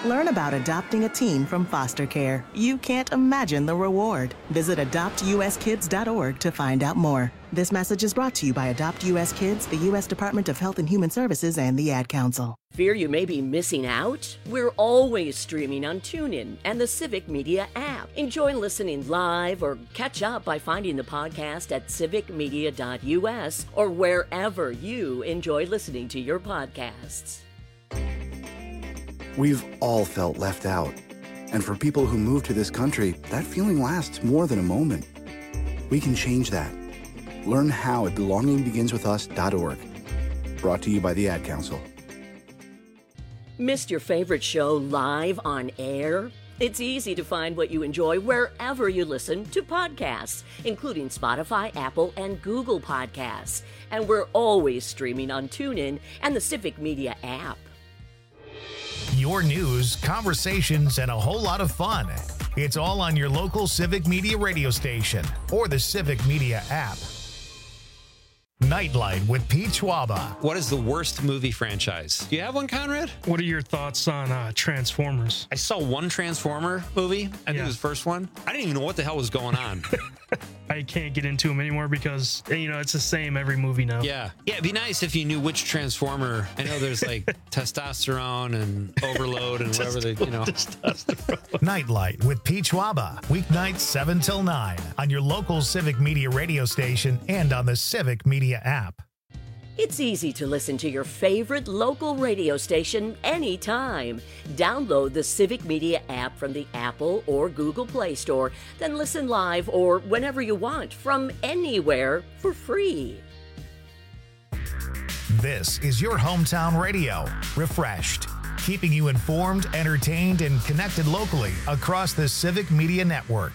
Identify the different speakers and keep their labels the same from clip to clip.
Speaker 1: Learn about adopting a teen from foster care. You can't imagine the reward. Visit adoptuskids.org to find out more. This message is brought to you by Adopt U.S. Kids, the U.S. Department of Health and Human Services, and the Ad Council.
Speaker 2: Fear you may be missing out? We're always streaming on TuneIn and the Civic Media app. Enjoy listening live or catch up by finding the podcast at civicmedia.us or wherever you enjoy listening to your podcasts.
Speaker 3: We've all felt left out. And for people who move to this country, that feeling lasts more than a moment. We can change that. Learn how at belongingbeginswithus.org. Brought to you by the Ad Council.
Speaker 2: Missed your favorite show live on air? It's easy to find what you enjoy wherever you listen to podcasts, including Spotify, Apple, and Google Podcasts. And we're always streaming on TuneIn and the Civic Media app.
Speaker 4: Your news, conversations, and a whole lot of fun. It's all on your local Civic Media radio station or the Civic Media app. Nightlight with Pete Schwaba.
Speaker 5: What is the worst movie franchise? Do you have one, Conrad?
Speaker 6: What are your thoughts on Transformers?
Speaker 5: I saw one Transformer movie. I think it was the first one. I didn't even know what the hell was going on.
Speaker 6: I can't get into them anymore because, it's the same every movie now.
Speaker 5: Yeah, it'd be nice if you knew which Transformer. I know there's like testosterone and overload and whatever they,
Speaker 4: Nightlight with Pete Schwaba. Weeknights 7 till 9 on your local Civic Media radio station and on the Civic Media app.
Speaker 2: It's easy to listen to your favorite local radio station anytime. Download the Civic Media app from the Apple or Google Play Store, then listen live or whenever you want from anywhere for free.
Speaker 4: This is your hometown radio, refreshed, keeping you informed, entertained, and connected locally across the Civic Media network.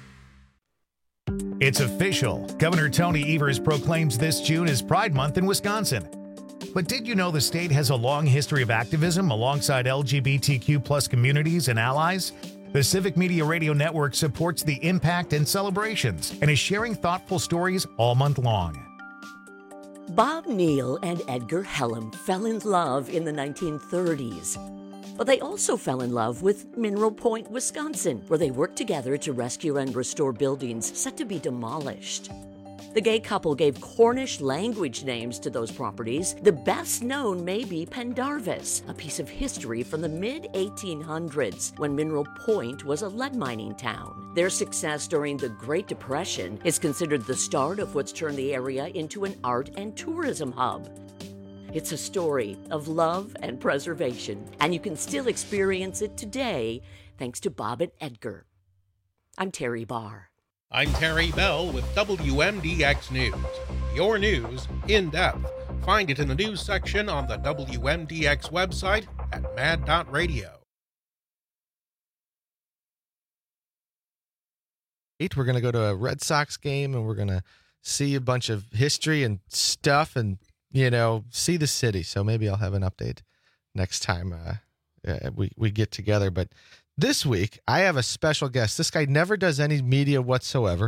Speaker 4: It's official. Governor Tony Evers proclaims this June as Pride Month in Wisconsin. But did you know the state has a long history of activism alongside LGBTQ plus communities and allies? The Civic Media Radio Network supports the impact and celebrations and is sharing thoughtful stories all month long.
Speaker 2: Bob Neal and Edgar Hellam fell in love in the 1930s. But they also fell in love with Mineral Point, Wisconsin, where they worked together to rescue and restore buildings set to be demolished. The gay couple gave Cornish language names to those properties. The best known may be Pendarvis, a piece of history from the mid-1800s when Mineral Point was a lead mining town. Their success during the Great Depression is considered the start of what's turned the area into an art and tourism hub. It's a story of love and preservation, and you can still experience it today thanks to Bob and Edgar. I'm Terry Barr.
Speaker 7: I'm Terry Bell with WMDX News. Your news in depth. Find it in the news section on the WMDX website at mad.radio.
Speaker 8: We're going to go to a Red Sox game and we're going to see a bunch of history and stuff and see the city. So maybe I'll have an update next time we get together. But this week, I have a special guest. This guy never does any media whatsoever.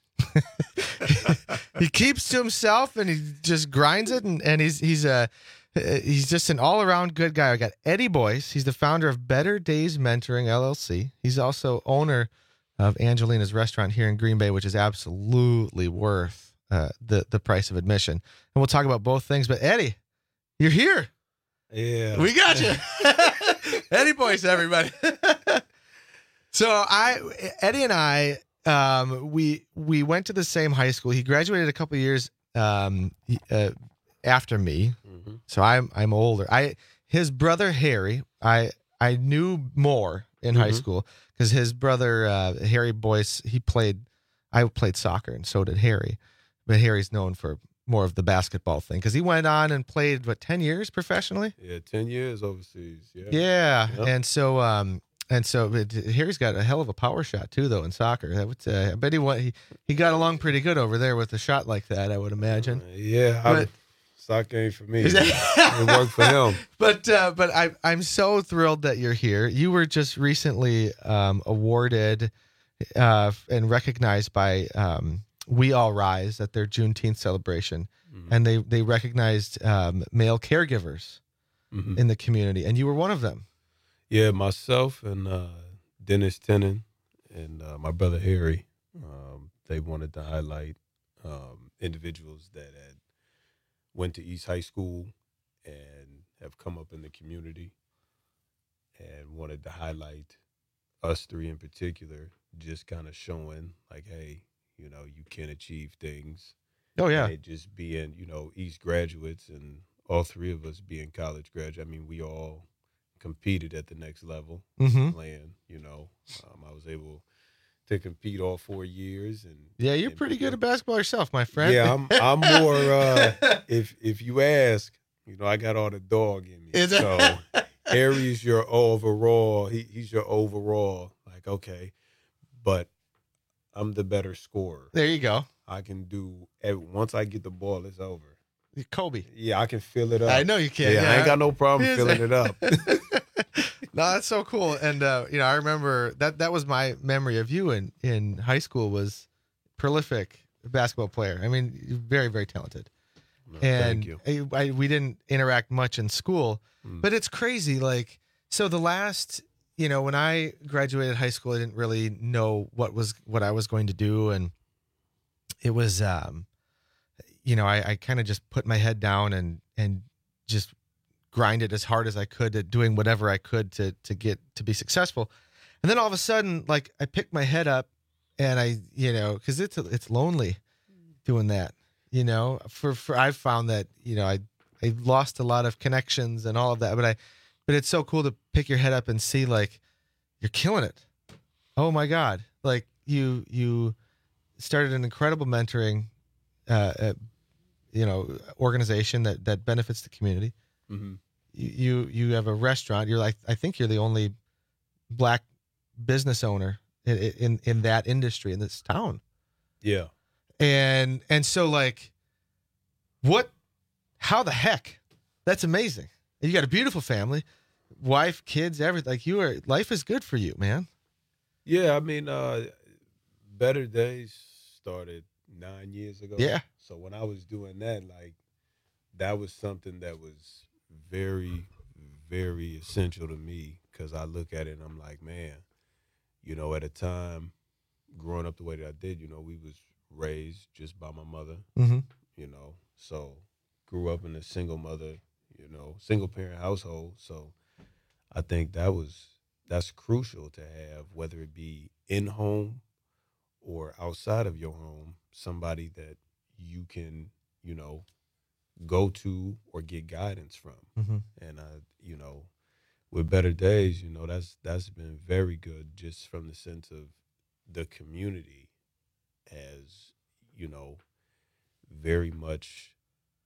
Speaker 8: He keeps to himself and he just grinds it. And he's just an all-around good guy. I got Eddie Boyce. He's the founder of Better Days Mentoring, LLC. He's also owner of Angelina's Restaurant here in Green Bay, which is absolutely worth the price of admission. And we'll talk about both things. But Eddie, you're here.
Speaker 9: Yeah.
Speaker 8: We got you. Eddie Boyce, everybody. So Eddie and I, we went to the same high school. He graduated a couple of years after me. Mm-hmm. So I'm older. His brother Harry, I knew more in high school because his brother Harry Boyce, I played soccer and so did Harry. But Harry's known for more of the basketball thing because he went on and played, 10 years professionally?
Speaker 9: Yeah, 10 years overseas.
Speaker 8: Yeah. Yep. And so Harry's got a hell of a power shot too, though, in soccer. I bet he got along pretty good over there with a shot like that, I would imagine.
Speaker 9: Soccer ain't for me. It worked for him.
Speaker 8: But I'm so thrilled that you're here. You were just recently awarded and recognized by We All Rise at their Juneteenth celebration, and they recognized male caregivers in the community, and you were one of them.
Speaker 9: Yeah, myself and Dennis Tennant and my brother Harry, they wanted to highlight individuals that had went to East High School and have come up in the community and wanted to highlight us three in particular, just kind of showing like, hey, you know, you can achieve things.
Speaker 8: Oh yeah.
Speaker 9: And it just being, you know, East graduates and all three of us being college graduates. I mean, we all competed at the next level playing, you know. I was able to compete all 4 years. And
Speaker 8: yeah, you're pretty good at basketball yourself, my friend.
Speaker 9: Yeah, I'm more, if you ask, you know, I got all the dog in me. So Harry's your overall, he's your overall, like, okay, but I'm the better scorer.
Speaker 8: There you go.
Speaker 9: I can do, once I get the ball, it's over.
Speaker 8: Kobe.
Speaker 9: Yeah, I can fill it up.
Speaker 8: I know you can.
Speaker 9: Yeah, I ain't got no problem filling it up.
Speaker 8: No, that's so cool. And you know, I remember that was my memory of you in high school, was prolific basketball player. I mean, very, very talented.
Speaker 9: No,
Speaker 8: and
Speaker 9: thank you.
Speaker 8: we didn't interact much in school, but it's crazy. Like, so the last, you know, when I graduated high school, I didn't really know what I was going to do. And it was, you know, I kind of just put my head down and just grinded as hard as I could at doing whatever I could to get to be successful. And then all of a sudden, like, I picked my head up and I, you know, cause it's lonely doing that, you know, for I've found that, you know, I lost a lot of connections and all of that, but it's so cool to pick your head up and see, like, you're killing it. Oh my God. Like, you started an incredible mentoring, you know, organization that benefits the community.
Speaker 9: Mm-hmm.
Speaker 8: You have a restaurant. You're like, I think you're the only Black business owner in that industry in this town.
Speaker 9: Yeah.
Speaker 8: And so, like, how the heck? That's amazing. And you got a beautiful family, wife, kids, everything. Like, life is good for you, man.
Speaker 9: Yeah, I mean, Better Days started 9 years ago.
Speaker 8: Yeah.
Speaker 9: So when I was doing that, like, that was something that was very, very essential to me, because I look at it and I'm like, man, you know, at a time growing up the way that I did, you know, we was raised just by my mother, you know, so grew up in a single mother, you know, single parent household. So I think that's crucial to have, whether it be in home or outside of your home, somebody that you can, you know, go to or get guidance from. And you know, with Better Days, you know, that's been very good, just from the sense of the community as, you know, very much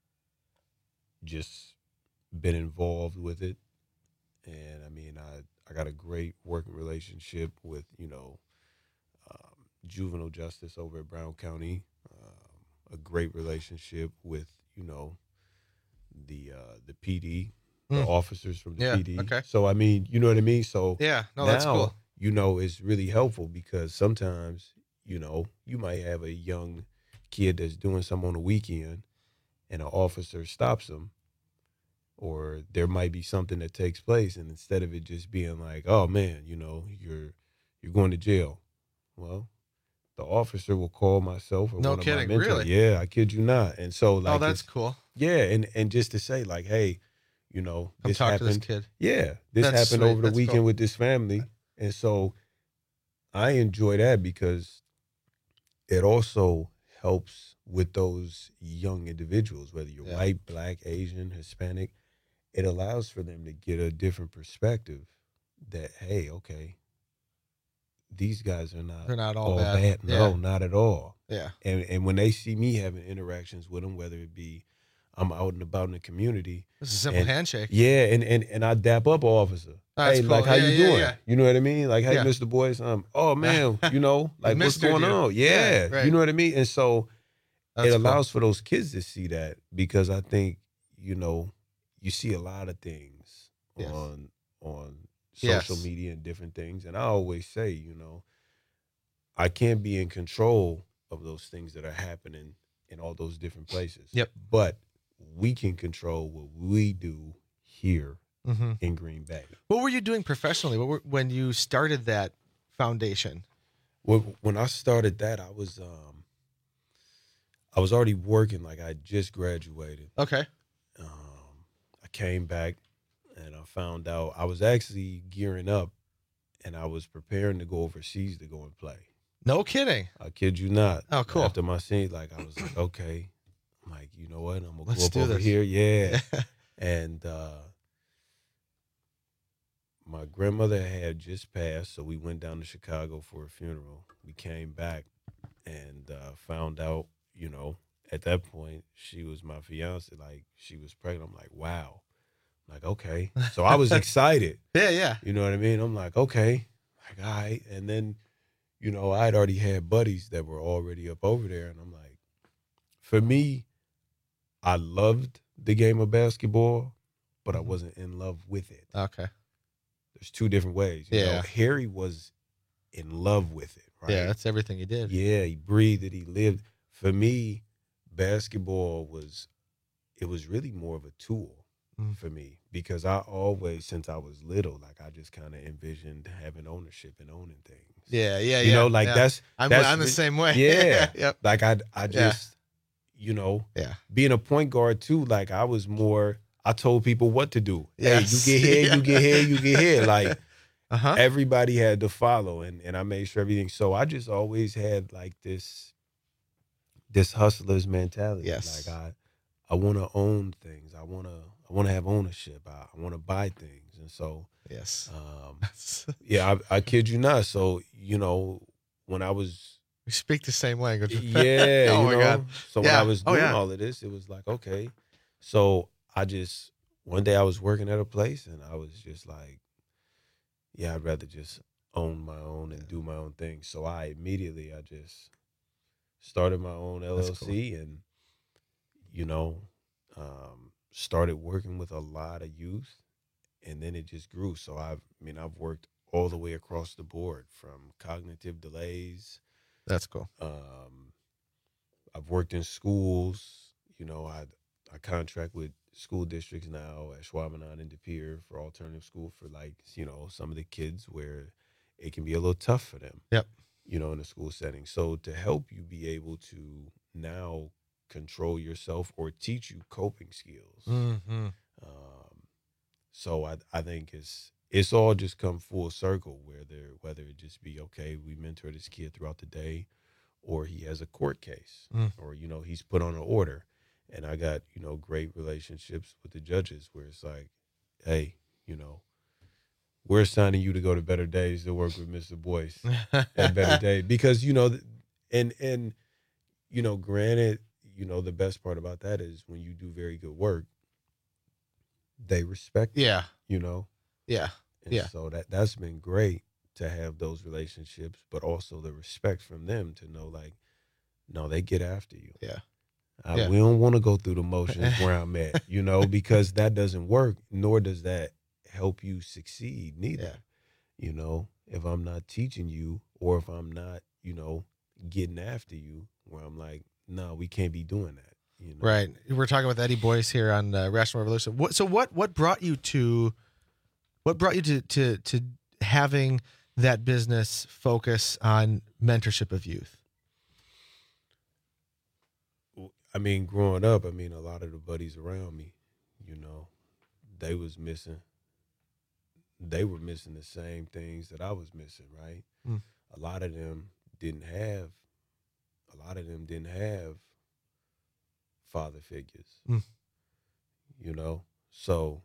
Speaker 9: just been involved with it. And I mean, I got a great working relationship with, you know, juvenile justice over at Brown County, a great relationship with, you know, the PD, the officers from the PD.
Speaker 8: Okay.
Speaker 9: So, I mean, you know what I mean? So
Speaker 8: Yeah, no,
Speaker 9: now,
Speaker 8: that's cool.
Speaker 9: you know, it's really helpful, because sometimes, you know, you might have a young kid that's doing something on the weekend and an officer stops them, or there might be something that takes place, and instead of it just being like, oh man, you know, you're going to jail. Well, the officer will call myself or
Speaker 8: No
Speaker 9: one
Speaker 8: kidding,
Speaker 9: of my mentors.
Speaker 8: really?
Speaker 9: Yeah, I kid you not. And so, like,
Speaker 8: Oh, that's
Speaker 9: it's-
Speaker 8: cool.
Speaker 9: yeah, and just to say, like, hey, you know,
Speaker 8: Come
Speaker 9: this
Speaker 8: talk
Speaker 9: happened.
Speaker 8: to this kid.
Speaker 9: Yeah, this
Speaker 8: That's
Speaker 9: happened
Speaker 8: sweet.
Speaker 9: over the
Speaker 8: That's
Speaker 9: weekend
Speaker 8: cool.
Speaker 9: with this family, and so I enjoy that, because it also helps with those young individuals, whether you're white, Black, Asian, Hispanic. It allows for them to get a different perspective that, hey, okay, these guys are not,
Speaker 8: They're not all bad.
Speaker 9: No,
Speaker 8: Yeah.
Speaker 9: not at all.
Speaker 8: Yeah.
Speaker 9: And when they see me having interactions with them, whether it be I'm out and about in the community,
Speaker 8: It's a simple
Speaker 9: and-
Speaker 8: handshake.
Speaker 9: yeah, and I dap up an officer.
Speaker 8: That's
Speaker 9: Hey,
Speaker 8: cool.
Speaker 9: like, how
Speaker 8: Yeah,
Speaker 9: you
Speaker 8: yeah,
Speaker 9: doing?
Speaker 8: yeah.
Speaker 9: You know what I mean? Like, hey,
Speaker 8: Yeah.
Speaker 9: Mr. Boyce, oh man, you know, like, what's
Speaker 8: mistered
Speaker 9: going
Speaker 8: you.
Speaker 9: on? Yeah,
Speaker 8: Yeah, right.
Speaker 9: you know what I mean? And so
Speaker 8: That's
Speaker 9: it
Speaker 8: cool.
Speaker 9: allows for those kids to see that, because I think, you know, you see a lot of things
Speaker 8: Yes.
Speaker 9: on social
Speaker 8: Yes.
Speaker 9: media and different things. And I always say, you know, I can't be in control of those things that are happening in all those different places.
Speaker 8: Yep.
Speaker 9: But we can control what we do here in Green Bay.
Speaker 8: What were you doing professionally? When you started that foundation?
Speaker 9: Well, when I started that, I was already working. Like I just graduated.
Speaker 8: Okay.
Speaker 9: I came back and I found out I was actually gearing up, and I was preparing to go overseas to go and play.
Speaker 8: No kidding.
Speaker 9: I kid you not.
Speaker 8: Oh, cool.
Speaker 9: After my senior, like I was like, okay, I'm like, you know what? I'm gonna
Speaker 8: Let's
Speaker 9: go up
Speaker 8: do
Speaker 9: over
Speaker 8: this.
Speaker 9: here. Yeah. And my grandmother had just passed, so we went down to Chicago for a funeral. We came back and found out, you know, at that point she was my fiance. Like she was pregnant. I'm like, wow. I'm like, okay. So I was excited.
Speaker 8: Yeah.
Speaker 9: You know what I mean? I'm like, okay. Like, all right. And then, you know, I'd already had buddies that were already up over there. And I'm like, for me, I loved the game of basketball, but I wasn't in love with it.
Speaker 8: Okay.
Speaker 9: There's two different ways. You know, Harry was in love with it, right?
Speaker 8: Yeah, that's everything he did.
Speaker 9: Yeah, he breathed it, he lived. For me, basketball was really more of a tool for me, because I always, since I was little, like I just kind of envisioned having ownership and owning things.
Speaker 8: Yeah.
Speaker 9: You know, like
Speaker 8: I'm the same way.
Speaker 9: Yeah.
Speaker 8: Yep.
Speaker 9: Like I just, you know, being a point guard too, like I was more, I told people what to do.
Speaker 8: Yes.
Speaker 9: Hey, you get here, you get here, you get here. Like
Speaker 8: Uh-huh.
Speaker 9: everybody had to follow, and I made sure everything. So I just always had like this hustler's mentality.
Speaker 8: Yes.
Speaker 9: Like I want to own things. I want to have ownership. I want to buy things. And so,
Speaker 8: Yes.
Speaker 9: yeah, I kid you not. So, you know, when I was,
Speaker 8: We speak the same language.
Speaker 9: yeah,
Speaker 8: Oh
Speaker 9: you
Speaker 8: my
Speaker 9: know,
Speaker 8: God.
Speaker 9: so when
Speaker 8: Yeah.
Speaker 9: I was
Speaker 8: Oh,
Speaker 9: doing
Speaker 8: yeah.
Speaker 9: all of this, it was like, okay. So one day I was working at a place, and I was just like, yeah, I'd rather just own my own and do my own thing. So I just started my own LLC and, you know, started working with a lot of youth, and then it just grew. So I've worked all the way across the board, from cognitive delays.
Speaker 8: That's cool.
Speaker 9: I've worked in schools. You know, I contract with school districts now at Schwabenheim and De Pere for alternative school for, like, you know, some of the kids where it can be a little tough for them.
Speaker 8: Yep.
Speaker 9: You know, in a school setting. So to help you be able to now control yourself or teach you coping skills.
Speaker 8: Mm-hmm.
Speaker 9: So I think it's all just come full circle, whether it just be, okay, we mentor this kid throughout the day, or he has a court case, or, you know, he's put on an order. And I got, you know, great relationships with the judges where it's like, hey, you know, we're assigning you to go to Better Days to work with Mr. Boyce at Better Days. Because, you know, and you know, granted, you know, the best part about that is when you do very good work, they respect you.
Speaker 8: Yeah.
Speaker 9: You know?
Speaker 8: Yeah.
Speaker 9: And
Speaker 8: Yeah.
Speaker 9: so that's been great to have those relationships, but also the respect from them to know, like, no, they get after you.
Speaker 8: Yeah.
Speaker 9: We don't want to go through the motions where I'm at, you know, because that doesn't work, nor does that help you succeed neither.
Speaker 8: Yeah.
Speaker 9: You know, if I'm not teaching you, or if I'm not, you know, getting after you, where I'm like, no, we can't be doing that. You know?
Speaker 8: Right. We're talking with Eddie Boyce here on Rational Revolution. What brought you to having that business focus on mentorship of youth?
Speaker 9: I mean, growing up, I mean, a lot of the buddies around me, you know, they were missing the same things that I was missing, right? A lot of them didn't have father figures, you know? So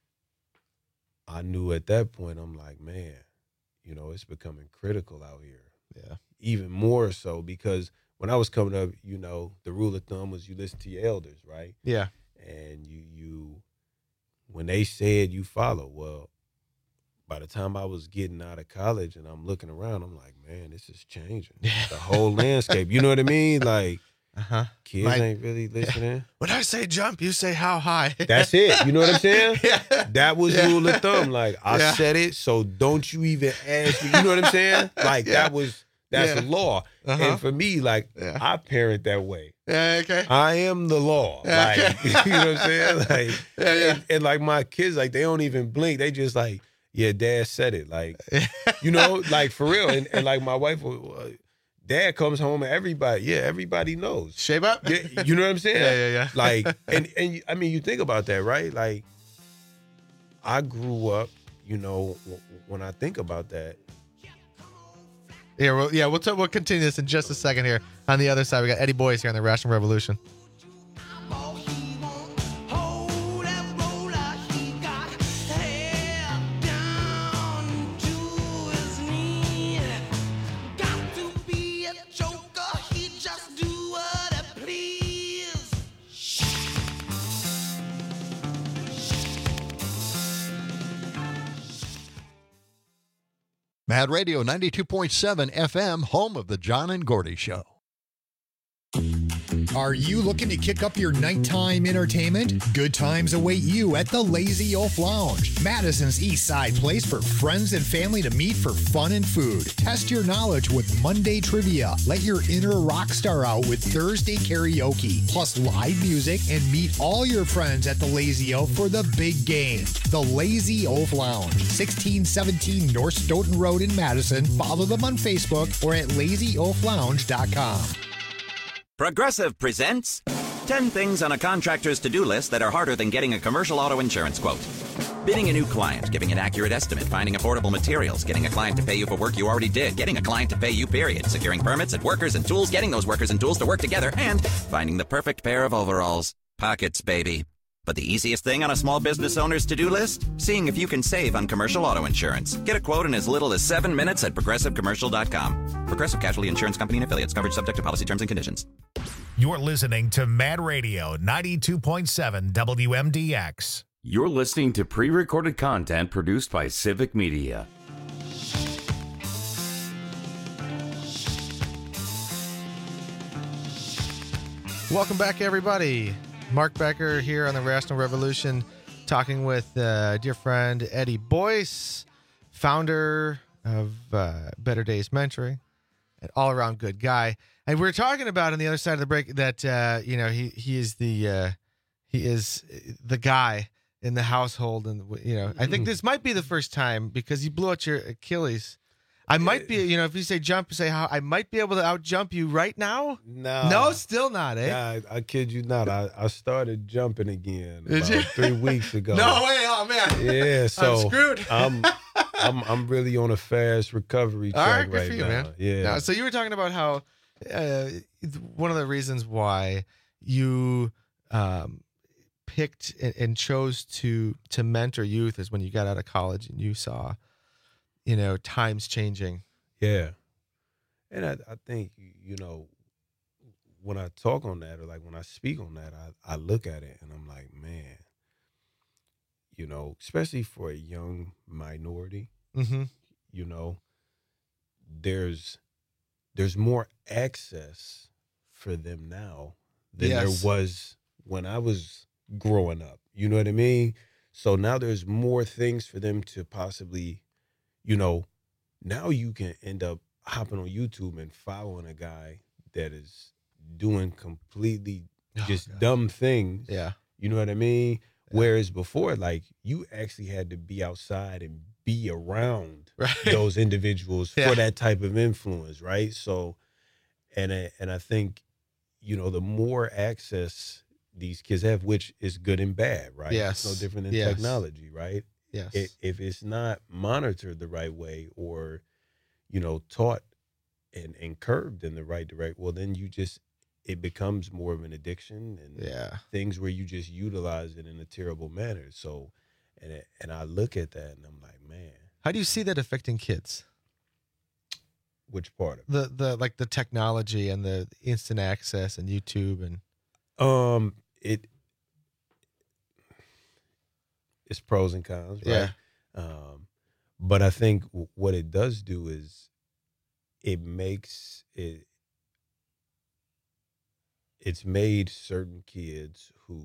Speaker 9: I knew at that point, I'm like, man, you know, it's becoming critical out here.
Speaker 8: Yeah.
Speaker 9: Even more so, because when I was coming up, you know, the rule of thumb was you listen to your elders, right?
Speaker 8: Yeah.
Speaker 9: And you when they said, you follow. Well, by the time I was getting out of college and I'm looking around, I'm like, man, this is changing. The whole landscape. You know what I mean? Like, kids ain't really listening.
Speaker 8: When I say jump, you say how high.
Speaker 9: That's it. You know what I'm saying?
Speaker 8: Yeah.
Speaker 9: That was rule of thumb. Like, I said it, so don't you even ask me. You know what I'm saying? Like, that's the law. And for me, like, I parent that way.
Speaker 8: Okay.
Speaker 9: I am the law. Like, you know what I'm saying? Like, and like my kids, like they don't even blink. They just like, yeah, Dad said it. Like, you know, like for real. And like my wife, Dad comes home and everybody knows.
Speaker 8: Shape up.
Speaker 9: Yeah, you know what I'm saying?
Speaker 8: Yeah.
Speaker 9: Like, and I mean, you think about that, right? Like, I grew up, you know, when I think about that.
Speaker 8: Yeah, we'll continue this in just a second here. On the other side, we got Eddie Boyce here on the Rational Revolution.
Speaker 10: Mad Radio 92.7 FM, home of the John and Gordy Show.
Speaker 11: Are you looking to kick up your nighttime entertainment? Good times await you at the Lazy Oaf Lounge, Madison's East Side place for friends and family to meet for fun and food. Test your knowledge with Monday trivia. Let your inner rock star out with Thursday karaoke, plus live music, and meet all your friends at the Lazy Oaf for the big game. The Lazy Oaf Lounge, 1617 North Stoughton Road in Madison. Follow them on Facebook or at lazyoaflounge.com.
Speaker 12: Progressive presents 10 things on a contractor's to-do list that are harder than getting a commercial auto insurance quote. Bidding a new client, giving an accurate estimate, finding affordable materials, getting a client to pay you for work you already did, getting a client to pay you, period, securing permits and workers and tools, getting those workers and tools to work together, and finding the perfect pair of overalls. Pockets, baby. But the easiest thing on a small business owner's to-do list? Seeing if you can save on commercial auto insurance. Get a quote in as little as 7 minutes at ProgressiveCommercial.com. Progressive Casualty Insurance Company and Affiliates. Coverage subject to policy terms and conditions.
Speaker 4: You're listening to Mad Radio 92.7 WMDX.
Speaker 13: You're listening to pre-recorded content produced by Civic Media.
Speaker 8: Welcome back, everybody. Mark Becker here on the Rational Revolution, talking with dear friend Eddie Boyce, founder of Better Days Mentoring, an all-around good guy. And we're talking about on the other side of the break that he is the guy in the household, and I think this might be the first time because you blew out your Achilles. I might be, if you say jump, say how I might be able to out jump you right now. No, still not, eh?
Speaker 9: Nah, I kid you not. I started jumping again about 3 weeks ago.
Speaker 8: No way, oh man.
Speaker 9: Yeah, so
Speaker 8: I'm screwed.
Speaker 9: I'm really on a fast recovery track
Speaker 8: all right, good for you,
Speaker 9: now.
Speaker 8: Man.
Speaker 9: Yeah.
Speaker 8: Now, so you were talking about how one of the reasons why you picked and chose to mentor youth is when you got out of college and you saw, times changing.
Speaker 9: Yeah. And I think, when I talk on that or like when I speak on that, I look at it and I'm like, man, especially for a young minority, there's more access for them now than there was when I was growing up. You know what I mean? So now there's more things for them to possibly, now you can end up hopping on YouTube and following a guy that is doing completely dumb things.
Speaker 8: Yeah.
Speaker 9: You know what I mean? Yeah. Whereas before, like, you actually had to be outside and be around those individuals for that type of influence, right? So, and I think, the more access these kids have, which is good and bad, right?
Speaker 8: Yes.
Speaker 9: It's no different than technology, right?
Speaker 8: Yes.
Speaker 9: If it's not monitored the right way or, taught and curbed in the right direction, well, then it becomes more of an addiction and things where you just utilize it in a terrible manner. So, and I look at that and I'm like, man.
Speaker 8: How do you see that affecting kids?
Speaker 9: Which part of
Speaker 8: it? The technology and the instant access and YouTube and
Speaker 9: it's pros and cons, right? Yeah. But I think what it does do is it's made certain kids who,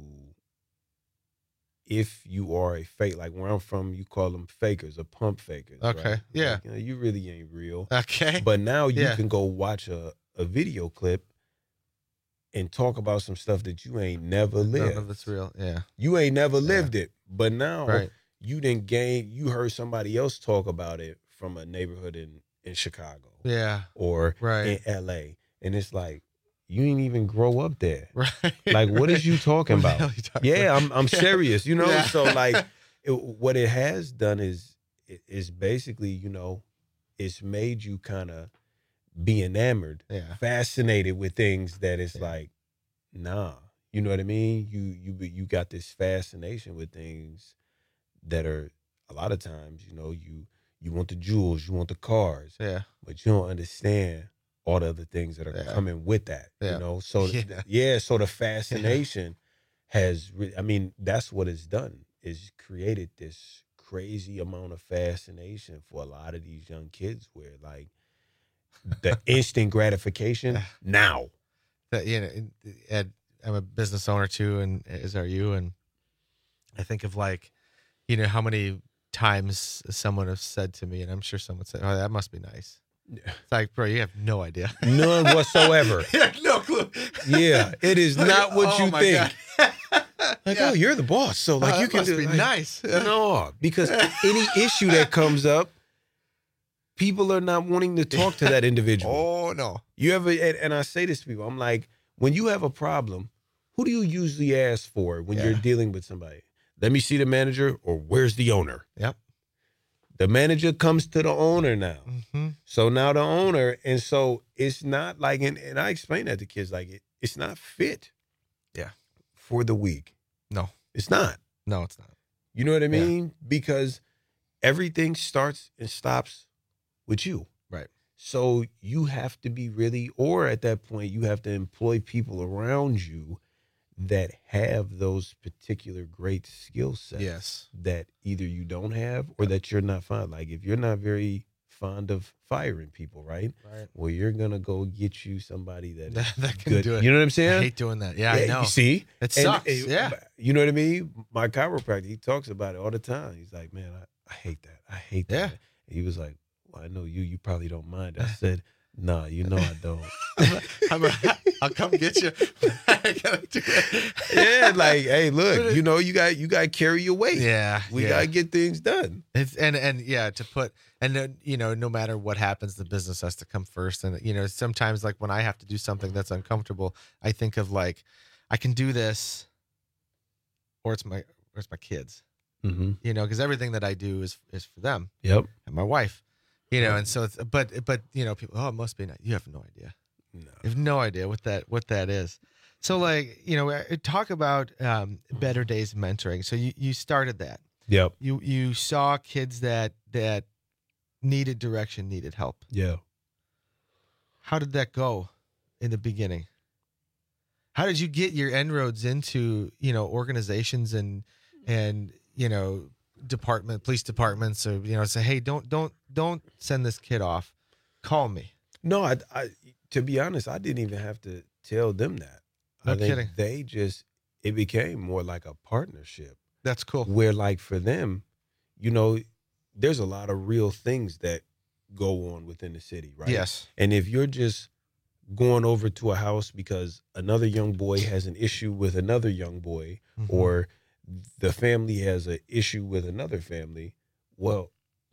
Speaker 9: if you are a fake, like where I'm from, you call them fakers or pump fakers.
Speaker 8: Okay.
Speaker 9: Right?
Speaker 8: Yeah.
Speaker 9: Like, you really ain't real.
Speaker 8: Okay.
Speaker 9: But now you can go watch a video clip and talk about some stuff that you ain't never lived.
Speaker 8: None of it's real. Yeah.
Speaker 9: You ain't never lived it. But now
Speaker 8: Right.
Speaker 9: you heard somebody else talk about it from a neighborhood in Chicago.
Speaker 8: Yeah.
Speaker 9: Or
Speaker 8: Right.
Speaker 9: in LA. And it's like, you ain't even grow up there.
Speaker 8: Right.
Speaker 9: Like, what is you talking
Speaker 8: What the
Speaker 9: about?
Speaker 8: hell you talking
Speaker 9: Yeah,
Speaker 8: about?
Speaker 9: I'm serious, you know?
Speaker 8: Yeah.
Speaker 9: So like what it has done is basically, you know, it's made you kind of be enamored, fascinated with things that it's like, nah, you know what I mean? You got this fascination with things that are a lot of times, you know, you want the jewels, you want the cars, but you don't understand all the other things that are coming with that, you know? So so the fascination has, I mean, that's what it's done, is created this crazy amount of fascination for a lot of these young kids where like the instant gratification now.
Speaker 8: You know, Ed, I'm a business owner too, and as are you. And I think of like, you know, how many times someone has said to me, and I'm sure someone said, "Oh, that must be nice." It's like, bro, you have no idea.
Speaker 9: None whatsoever.
Speaker 8: No clue.
Speaker 9: Yeah, it is not what you
Speaker 8: my
Speaker 9: think.
Speaker 8: God.
Speaker 9: Like, oh, you're the boss, so like you can
Speaker 8: must
Speaker 9: do
Speaker 8: be
Speaker 9: like,
Speaker 8: nice.
Speaker 9: No, because any issue that comes up, people are not wanting to talk to that individual.
Speaker 8: Oh no.
Speaker 9: You ever? And I say this to people, I'm like, when you have a problem, who do you usually ask for when you're dealing with somebody? Let me see the manager, or where's the owner?
Speaker 8: Yep.
Speaker 9: The manager comes to the owner now.
Speaker 8: Mm-hmm.
Speaker 9: So now the owner, and so it's not like, and I explain that to kids, like it's not fit.
Speaker 8: Yeah.
Speaker 9: For the week.
Speaker 8: No.
Speaker 9: It's not.
Speaker 8: No, it's not.
Speaker 9: You know what I mean? Because everything starts and stops with you.
Speaker 8: Right.
Speaker 9: So you have to be really, or at that point, you have to employ people around you that have those particular great skill sets.
Speaker 8: Yes.
Speaker 9: That either you don't have or that you're not fond. Like if you're not very fond of firing people, right?
Speaker 8: Right.
Speaker 9: Well, you're gonna go get you somebody that
Speaker 8: can
Speaker 9: good.
Speaker 8: do it.
Speaker 9: You know what I'm saying?
Speaker 8: I hate doing that. Yeah, I know.
Speaker 9: You see,
Speaker 8: It sucks.
Speaker 9: You know what I mean? My chiropractor, he talks about it all the time. He's like, man, I hate that. I hate that.
Speaker 8: Yeah.
Speaker 9: And he was like, well, I know you probably don't mind. I said, nah, you know I don't.
Speaker 8: I'll come get you. I gotta do it.
Speaker 9: Yeah, like, hey, look, you know, you got to carry your weight.
Speaker 8: Yeah,
Speaker 9: we got to get things done.
Speaker 8: It's, and yeah, to put, and then, you know, no matter what happens, the business has to come first. And you know, sometimes like when I have to do something that's uncomfortable, I think of like, I can do this, or it's my kids.
Speaker 9: Mm-hmm.
Speaker 8: You know, because everything that I do is for them.
Speaker 9: Yep.
Speaker 8: And my wife. You know, and so it's, but you know, people, oh, it must be nice. You have no idea.
Speaker 9: No.
Speaker 8: You have no idea what that is. So like, you know, talk about Better Days mentoring. So you started that.
Speaker 9: Yep.
Speaker 8: You saw kids that needed direction, needed help.
Speaker 9: Yeah.
Speaker 8: How did that go in the beginning? How did you get your inroads into, you know, organizations and you know, police departments, or you know, say, hey, don't send this kid off. Call me.
Speaker 9: No, I to be honest, I didn't even have to tell them that.
Speaker 8: No
Speaker 9: I think
Speaker 8: kidding.
Speaker 9: they just, it became more like a partnership.
Speaker 8: That's cool.
Speaker 9: Where like for them, you know, there's a lot of real things that go on within the city, right?
Speaker 8: Yes.
Speaker 9: And if you're just going over to a house because another young boy has an issue with another young boy,
Speaker 8: Mhm.
Speaker 9: or the family has an issue with another family, well,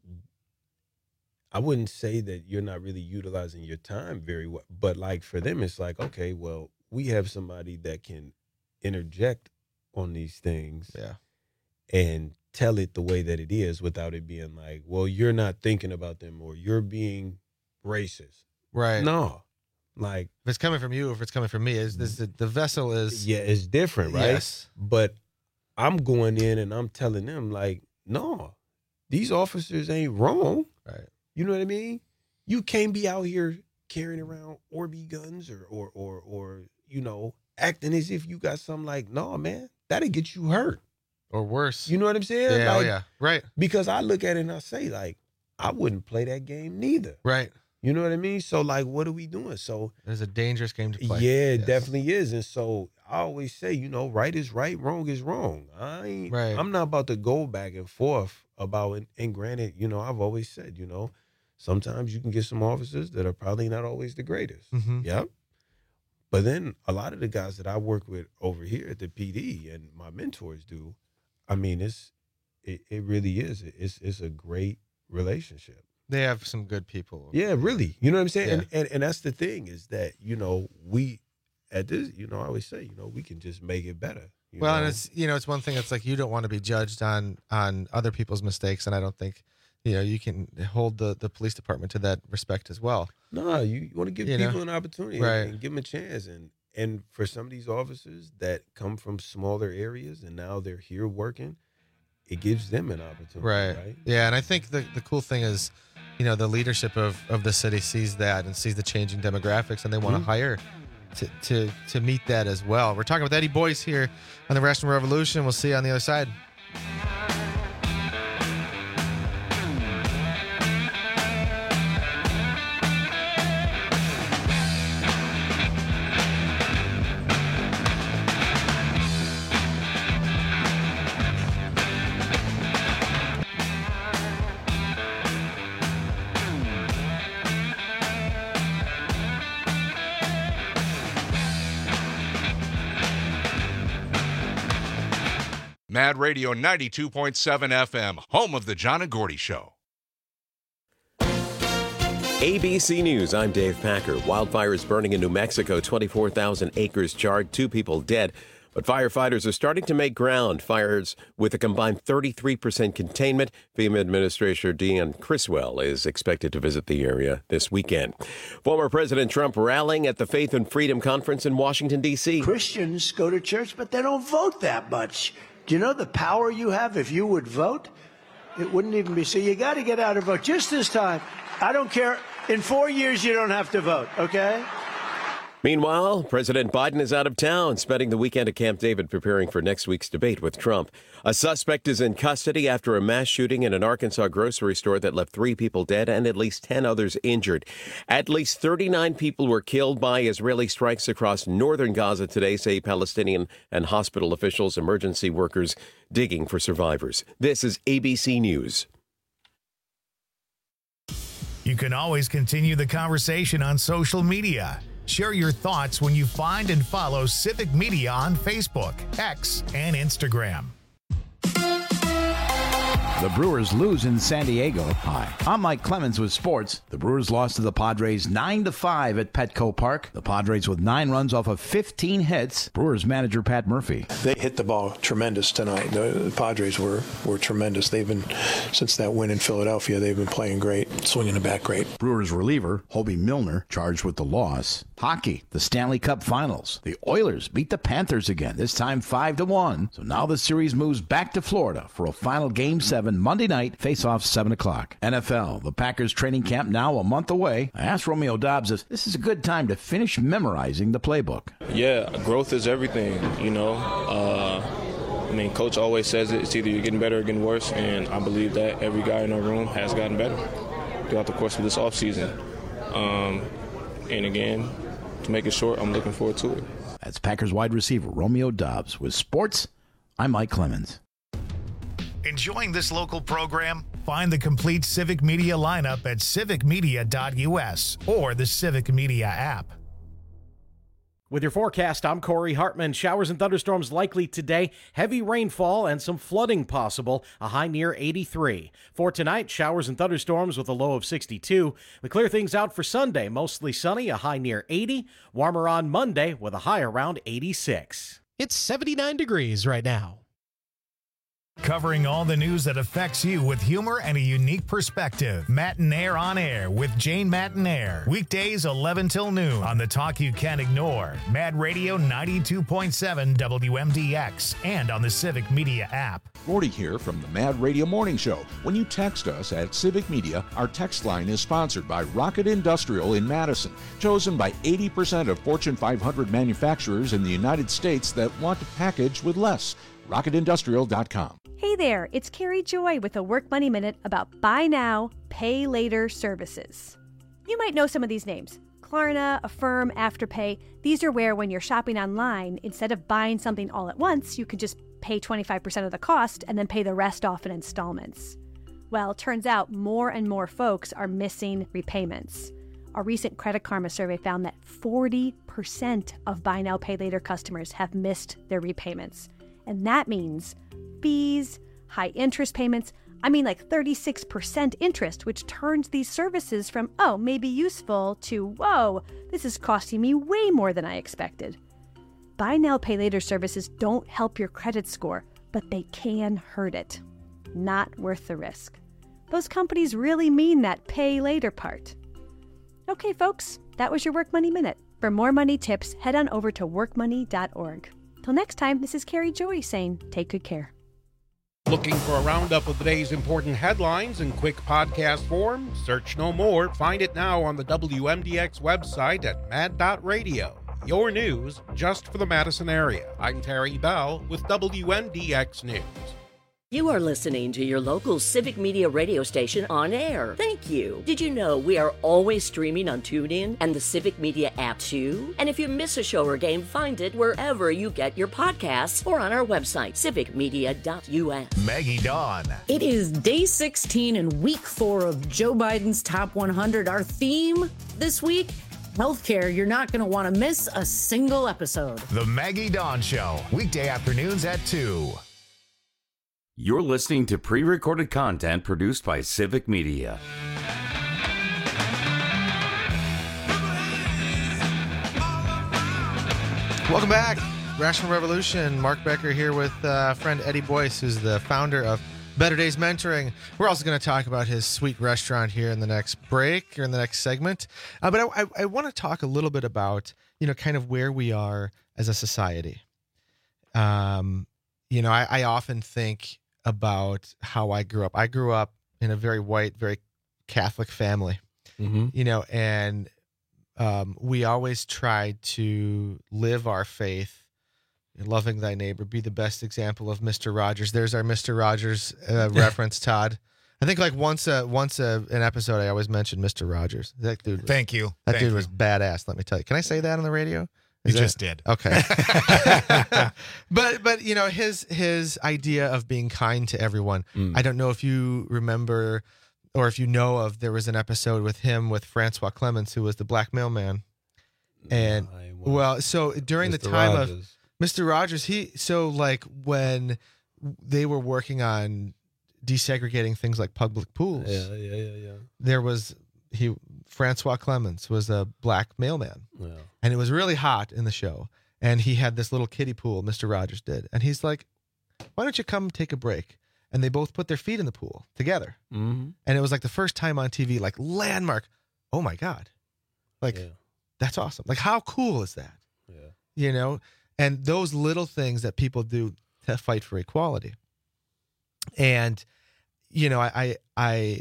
Speaker 9: I wouldn't say that you're not really utilizing your time very well, but like for them, it's like, okay, well, we have somebody that can interject on these things, and tell it the way that it is without it being like, well, you're not thinking about them or you're being racist.
Speaker 8: Right.
Speaker 9: No, like
Speaker 8: if it's coming from you, or if it's coming from me, is this the vessel is?
Speaker 9: Yeah, it's different, right?
Speaker 8: Yes.
Speaker 9: But I'm going in and I'm telling them like, no, these officers ain't wrong.
Speaker 8: Right.
Speaker 9: You know what I mean? You can't be out here carrying around Orby guns or you know, acting as if you got something. Like, no, man, that'll get you hurt.
Speaker 8: Or worse.
Speaker 9: You know what I'm saying?
Speaker 8: Yeah,
Speaker 9: like,
Speaker 8: yeah. Right.
Speaker 9: Because I look at it and I say, like, I wouldn't play that game neither.
Speaker 8: Right.
Speaker 9: You know what I mean? So, like, what are we doing? So
Speaker 8: there's a dangerous game to play.
Speaker 9: Yeah, it definitely is. And so I always say, you know, right is right, wrong is wrong. I'm not about to go back and forth about it. And granted, you know, I've always said, you know, sometimes you can get some officers that are probably not always the greatest.
Speaker 8: Mm-hmm.
Speaker 9: Yep. But then a lot of the guys that I work with over here at the PD and my mentors do, I mean, it really is. It's a great relationship.
Speaker 8: They have some good people.
Speaker 9: Yeah, really. You know what I'm saying?
Speaker 8: Yeah.
Speaker 9: And that's the thing is that, we at this, I always say, we can just make it better.
Speaker 8: Well, and it's one thing. It's like you don't want to be judged on other people's mistakes, and I don't think you can hold the police department to that respect as well.
Speaker 9: No, you want to give people an opportunity,
Speaker 8: right,
Speaker 9: and give them a chance. And for some of these officers that come from smaller areas and now they're here working, it gives them an opportunity. Right.
Speaker 8: Yeah, and I think the cool thing is, the leadership of the city sees that and sees the changing demographics, and they want to hire to meet that as well. We're talking with Eddie Boyce here on the Wrestling Revolution. We'll see you on the other side.
Speaker 14: Mad Radio 92.7 FM, home of the John and Gordy Show.
Speaker 15: ABC News, I'm Dave Packer. Wildfires burning in New Mexico, 24,000 acres charred, 2 people dead. But firefighters are starting to make ground. Fires with a combined 33% containment. FEMA Administrator Dianne Criswell is expected to visit the area this weekend. Former President Trump rallying at the Faith and Freedom Conference in Washington, D.C.
Speaker 16: Christians go to church, but they don't vote that much. Do you know the power you have if you would vote? It wouldn't even be. So you got to get out and vote. Just this time, I don't care. In 4 years, you don't have to vote, okay?
Speaker 15: Meanwhile, President Biden is out of town, spending the weekend at Camp David preparing for next week's debate with Trump. A suspect is in custody after a mass shooting in an Arkansas grocery store that left 3 people dead and at least 10 others injured. At least 39 people were killed by Israeli strikes across northern Gaza today, say Palestinian and hospital officials, emergency workers digging for survivors. This is ABC News.
Speaker 4: You can always continue the conversation on social media. Share your thoughts when you find and follow Civic Media on Facebook, X, and Instagram.
Speaker 17: The Brewers lose in San Diego. Hi, I'm Mike Clemens with sports. The Brewers lost to the Padres 9-5 at Petco Park. The Padres with 9 runs off of 15 hits. Brewers manager Pat Murphy.
Speaker 18: They hit the ball tremendous tonight. The Padres were tremendous. They've been, since that win in Philadelphia, they've been playing great, swinging the bat great.
Speaker 17: Brewers reliever Hobie Milner charged with the loss. Hockey, the Stanley Cup Finals. The Oilers beat the Panthers again, this time 5-1. So now the series moves back to Florida for a final Game 7 Monday night, face-off 7 o'clock. NFL, the Packers training camp now a month away. I asked Romeo Dobbs if this is a good time to finish memorizing the playbook.
Speaker 19: Yeah, growth is everything, Coach always says it. It's either you're getting better or getting worse, and I believe that every guy in our room has gotten better throughout the course of this offseason. And again, to make it short, I'm looking forward to it.
Speaker 17: That's Packers wide receiver Romeo Dobbs. With sports, I'm Mike Clemens.
Speaker 4: Enjoying this local program? Find the complete Civic Media lineup at civicmedia.us or the Civic Media app.
Speaker 20: With your forecast, I'm Corey Hartman. Showers and thunderstorms likely today. Heavy rainfall and some flooding possible. A high near 83. For tonight, showers and thunderstorms with a low of 62. We clear things out for Sunday. Mostly sunny, a high near 80. Warmer on Monday with a high around 86.
Speaker 21: It's 79 degrees right now.
Speaker 4: Covering all the news that affects you with humor and a unique perspective. Matinaire on Air with Jane Matinaire. Weekdays 11 till noon on the talk you can't ignore. Mad Radio 92.7 WMDX and on the Civic Media app.
Speaker 22: Gordy here from the Mad Radio Morning Show. When you text us at Civic Media, our text line is sponsored by Rocket Industrial in Madison, chosen by 80% of Fortune 500 manufacturers in the United States that want to package with less. RocketIndustrial.com.
Speaker 23: Hey there, it's Carrie Joy with a Work Money Minute about buy now, pay later services. You might know some of these names. Klarna, Affirm, Afterpay. These are where when you're shopping online, instead of buying something all at once, you can just pay 25% of the cost and then pay the rest off in installments. Well, it turns out more and more folks are missing repayments. A recent Credit Karma survey found that 40% of Buy Now, Pay Later customers have missed their repayments. And that means fees, high interest payments, like 36% interest, which turns these services from, oh, maybe useful, to, whoa, this is costing me way more than I expected. Buy Now, Pay Later services don't help your credit score, but they can hurt it. Not worth the risk. Those companies really mean that pay later part. Okay, folks, that was your Work Money Minute. For more money tips, head on over to workmoney.org. Till next time, this is Carrie Joy saying, take good care.
Speaker 7: Looking for a roundup of the day's important headlines in quick podcast form? Search no more. Find it now on the WMDX website at mad.radio. Your news just for the Madison area. I'm Terry Bell with WMDX News.
Speaker 2: You are listening to your local Civic Media radio station on air. Thank you. Did you know we are always streaming on TuneIn and the Civic Media app too? And if you miss a show or game, find it wherever you get your podcasts or on our website, civicmedia.us.
Speaker 4: Maggie Dawn.
Speaker 1: It is day 16 and week 4 of Joe Biden's Top 100. Our theme this week, healthcare. You're not going to want to miss a single episode.
Speaker 4: The Maggie Dawn Show, weekday afternoons at 2.
Speaker 13: You're listening to pre-recorded content produced by Civic Media.
Speaker 8: Welcome back. Rational Revolution. Mark Becker here with friend Eddie Boyce, who's the founder of Better Days Mentoring. We're also going to talk about his sweet restaurant here in the next break or in the next segment. But I want to talk a little bit about, kind of where we are as a society. I often think about how I grew up. I grew up in a very white, very Catholic family, and we always tried to live our faith, loving thy neighbor, be the best example of Mr. Rogers. There's our Mr. Rogers reference, Todd. I think like once an episode, I always mentioned Mr. Rogers. That dude.
Speaker 4: Thank you.
Speaker 8: That dude was badass. Let me tell you. Can I say that on the radio?
Speaker 4: You just did.
Speaker 8: Okay. but his idea of being kind to everyone. I don't know if you remember or if you know of, there was an episode with him with Francois Clements, who was the black mailman. And so during the time of Mr. Rogers, when they were working on desegregating things like public pools. There was Francois Clements was a black mailman. Yeah. And it was really hot in the show. And he had this little kiddie pool, Mr. Rogers did. And he's like, why don't you come take a break? And they both put their feet in the pool together. Mm-hmm. And it was like the first time on TV, like landmark. Oh my God. That's awesome. Like, how cool is that? Yeah. And those little things that people do to fight for equality. And, I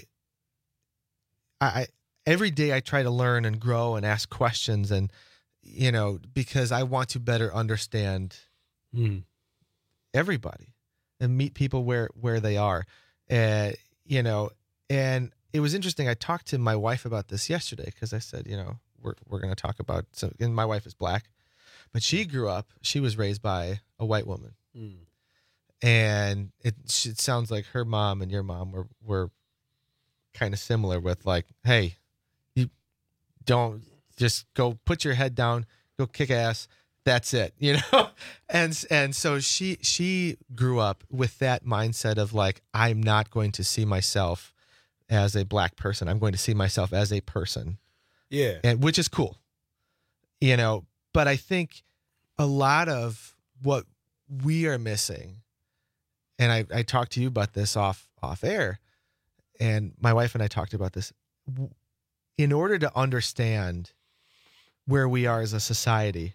Speaker 8: every day I try to learn and grow and ask questions and, because I want to better understand everybody and meet people where they are. And it was interesting. I talked to my wife about this yesterday because I said, we're going to talk about, and my wife is black, but she was raised by a white woman. And it sounds like her mom and your mom were kind of similar with like, hey, you don't just go put your head down, go kick ass. That's it, And so she grew up with that mindset of like, I'm not going to see myself as a black person. I'm going to see myself as a person. Yeah. And which is cool. But I think a lot of what we are missing, and I talked to you about this off air, and my wife and I talked about this. In order to understand where we are as a society,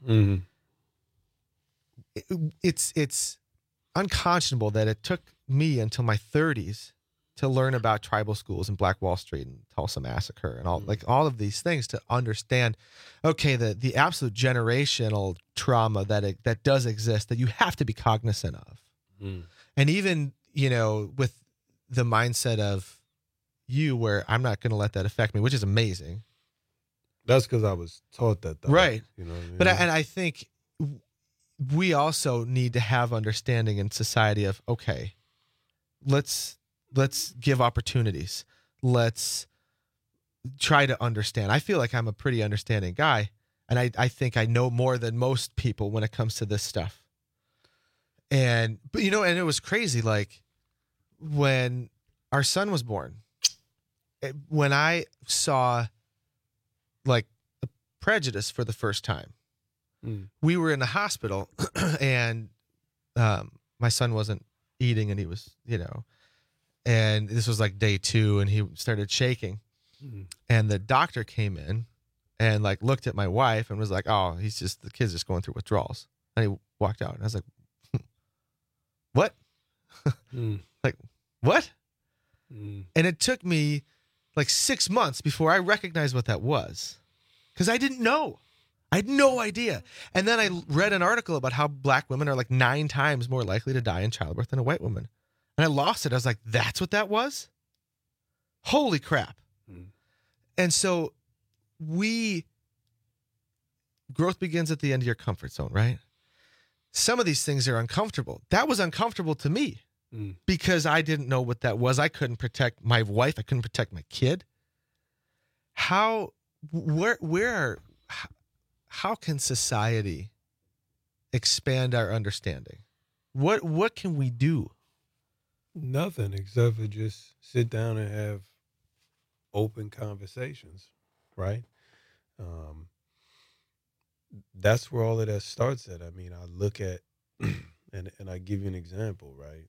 Speaker 8: it's unconscionable that it took me until my 30s to learn about tribal schools and Black Wall Street and Tulsa Massacre and all of these things to understand, okay, the absolute generational trauma that does exist that you have to be cognizant of. And even, with the mindset of you where I'm not going to let that affect me, which is amazing.
Speaker 9: That's because I was taught that, though.
Speaker 8: Right.
Speaker 9: You know what I mean?
Speaker 8: But I think we also need to have understanding in society of, okay, let's give opportunities. Let's try to understand. I feel like I'm a pretty understanding guy, and I think I know more than most people when it comes to this stuff. But and it was crazy. Like when our son was born, when I saw like a prejudice for the first time, we were in the hospital and my son wasn't eating and he was, and this was like day 2 and he started shaking. And the doctor came in and like looked at my wife and was like, oh, the kid's just going through withdrawals. And he walked out and I was like, what? Like, what? And it took me like 6 months before I recognized what that was. Because I didn't know. I had no idea. And then I read an article about how black women are like 9 times more likely to die in childbirth than a white woman. And I lost it. I was like, that's what that was? Holy crap. And so growth begins at the end of your comfort zone, right? Some of these things are uncomfortable. That was uncomfortable to me because I didn't know what that was. I couldn't protect my wife. I couldn't protect my kid. How can society expand our understanding? What can we do?
Speaker 9: Nothing except for just sit down and have open conversations, right? That's where all of that starts at. I mean, I look at, and I give you an example, right?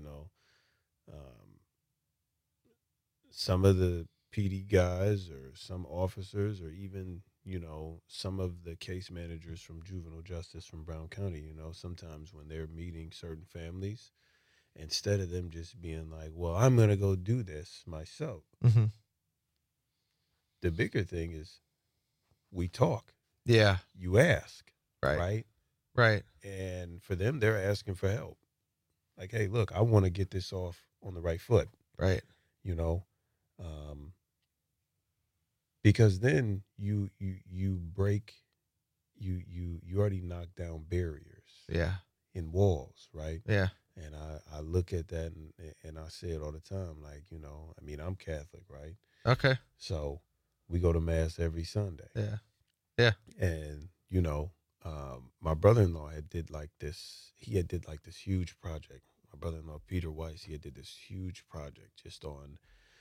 Speaker 9: Some of the PD guys or some officers or even, some of the case managers from juvenile justice from Brown County, sometimes when they're meeting certain families, instead of them just being like, well, I'm going to go do this myself.
Speaker 8: Mm-hmm.
Speaker 9: The bigger thing is we talk.
Speaker 8: Yeah.
Speaker 9: You ask.
Speaker 8: Right.
Speaker 9: And for them, they're asking for help. Like, hey, look, I want to get this off on the right foot.
Speaker 8: Right.
Speaker 9: Because then you break, you already knock down barriers.
Speaker 8: Yeah.
Speaker 9: In walls, right?
Speaker 8: Yeah.
Speaker 9: And I look at that and I say it all the time. Like, I'm Catholic, right?
Speaker 8: Okay.
Speaker 9: So we go to mass every Sunday.
Speaker 8: Yeah. Yeah.
Speaker 9: And, my brother-in-law did this huge project. My brother-in-law, Peter Weiss, he did this huge project just on